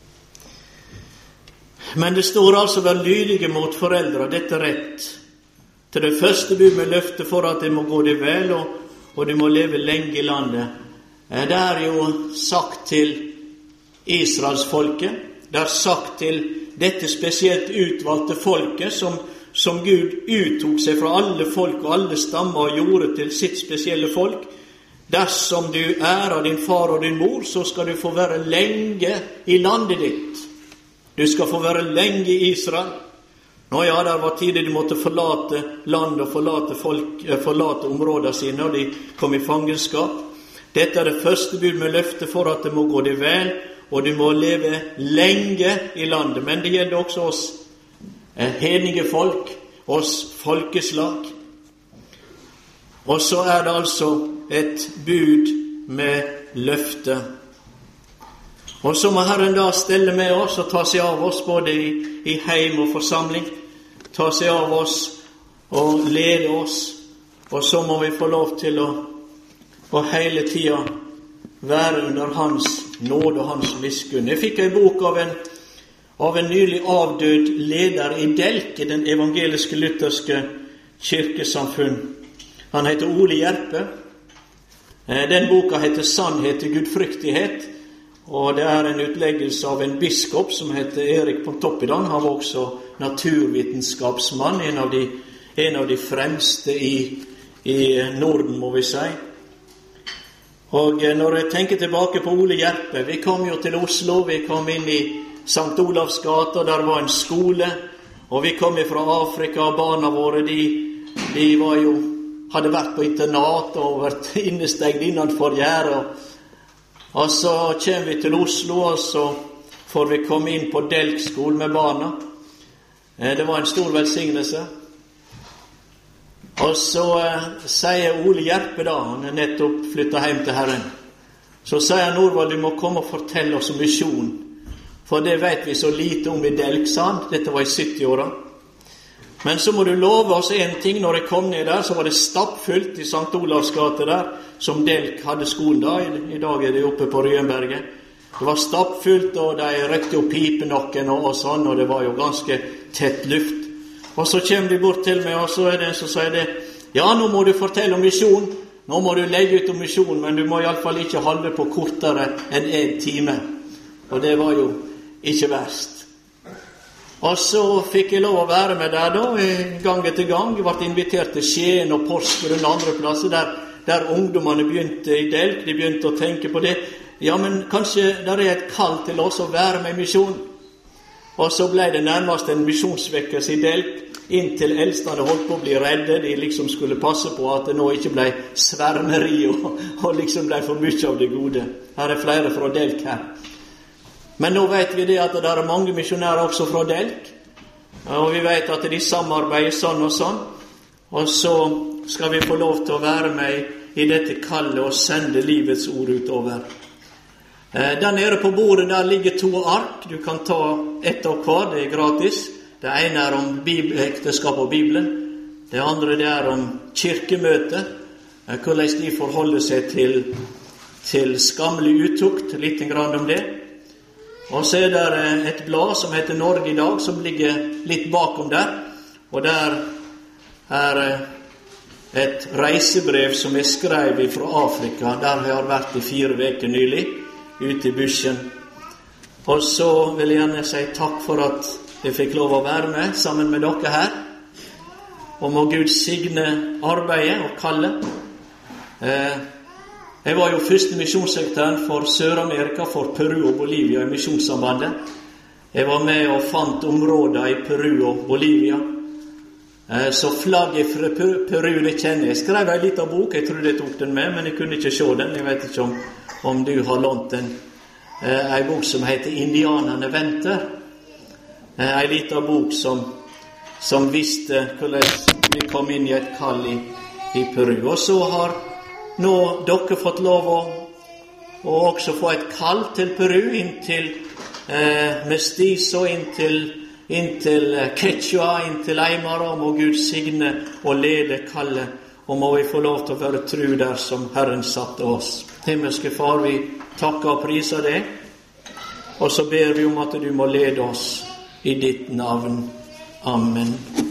Men det står altså vær lydige mot foreldre, dette er rett. Til det første bud med løfte for at det må gå det vel, og, og det må leve lenge i landet. Det er jo sagt til Israelsfolket det er sagt til dette spesielt utvalgte folket, som, som Gud uttok seg fra alle folk og alle stammer og gjorde til sitt spesielle folk. Dersom du ærer din far og din mor, så skal du få være lenge i landet ditt. Du skal få være lenge i Israel. Nå ja, der var tider de måtte forlate land og forlate, folk, forlate områder sine, og de kom i fangenskap. Dette er det første bud med løfte for at det må gå deg vel, og du må leve lenge i landet. Men det gjelder også oss hedninge folk, oss folkeslag. Og så er det altså et bud med løfte. Og så må Herren da stelle med oss og ta seg av oss både i, i heim og forsamling. Ta seg av oss og lede oss. Og så må vi få lov til å, å hele tida være under Hans nåde og Hans miskunn. Jeg fikk en bok av en, av en nylig avdød leder i Delk, i den evangeliske lutherske kirkesamfunn. Han heter Ole Gjerpe. Den boka heter Sannhet til Gudfryktighet. Og det er en utleggelse av en biskop som heter Erik Pontoppidan. Han var også naturvitenskapsmann, en av de, en av de fremste i, i Norden, må vi si. Og når jeg tenker tilbake på Ole Gjerpe, vi kom jo til Oslo, vi kom inn i Sankt Olavs gate, og der var en skole, og vi kom fra Afrika, og barna våre, de, de var jo, hadde vært på internat og vært innestegd innenfor gjerdet. Og så kommer vi til Oslo, og så får vi komme inn på Delk-skolen med barna. Det var en stor velsignelse. Og så eh, sier Ole Gjerpe da, han er nettopp flyttet hjem til Herren. Så sier Norvald, du må komme og fortelle oss om misjon. For det vet vi så lite om i Delk, sa han. Dette var i sytti-åra. Men så må du love oss en ting. Når jeg kom ned der, så var det stappfullt i Sankt Olavs gate der, som Delk hadde skolen da. I dag er det oppe på Ryenberget. Det var stappfullt, og de røkte opp pipenokken og, og sånn, og det var jo ganske tett luft. Og så kommer de bort til meg, og så er det en som sier det, ja, nå må du fortelle om misjon. Nå må du legge ut om misjon, men du må i alle fall ikke holde på kortere enn en time. Og det var jo ikke verst. Og så fikk jeg lov å være med der da, gang etter gang. Jeg ble invitert til Skien og Porsgrunn og andre plasser, der, der ungdommene begynte i Delk. De begynte å tenke på det. Ja, men kanskje der er et kall til oss å være med i misjon. Og så ble det nærmest en misjonsvekkelse i Delk, inntil eldstene holdt på å bli redde. De liksom skulle passe på at det nå ikke ble svermeri og, og liksom ble for mye av det gode. Her er flere fra Delk her. Men nå vet vi det at det er mange misjonærer også fra Delk, og vi vet at de samarbeider sånn og sånn, og så skal vi få lov til å være med i dette kallet og sende livets ord utover. Der nede på bordet der ligger to ark, du kan ta ett av hver, det er gratis. Det ene er om ekteskap og Bibelen, det andre det er om kirkemøte, hvordan de forholder seg til, til skamlig utukt, litt grann om det. Og så er det et blad som heter Norge i dag, som ligger litt bakom der. Og der er et reisebrev som er skrevet fra Afrika. Der har jeg vært i fire veker nylig, ute i bushen. Og så vil jeg gjerne si takk for at jeg fikk lov å være med sammen med dere her. Og må Gud signe arbeidet og kalle. Eh, Jeg var jo første misjonssekretæren for Sør-Amerika, for Peru og Bolivia i misjonssambandet. Jeg var med og fant områder i Peru og Bolivia. Så flagget fra Peru, det kjenner jeg. Jeg skrev en liten bok, jeg trodde jeg tok den med, men jeg kunne ikke se den. Jeg vet ikke om, om du har lånt den. En bok som heter Indianerne venter. En liten bok som, som visste hvordan vi kom inn i et kall i, i Peru. Og så har nå dere fått lov å, å også få et kall til Peru, inn til eh, Mestizo, inn til, inn til Quechua, inn til Aymara. Må Gud signe og lede kallet, og må vi få lov til å være tru der som Herren satte oss. Himmelske Far, vi takker og priser deg, og så ber vi om at du må lede oss i ditt navn. Amen.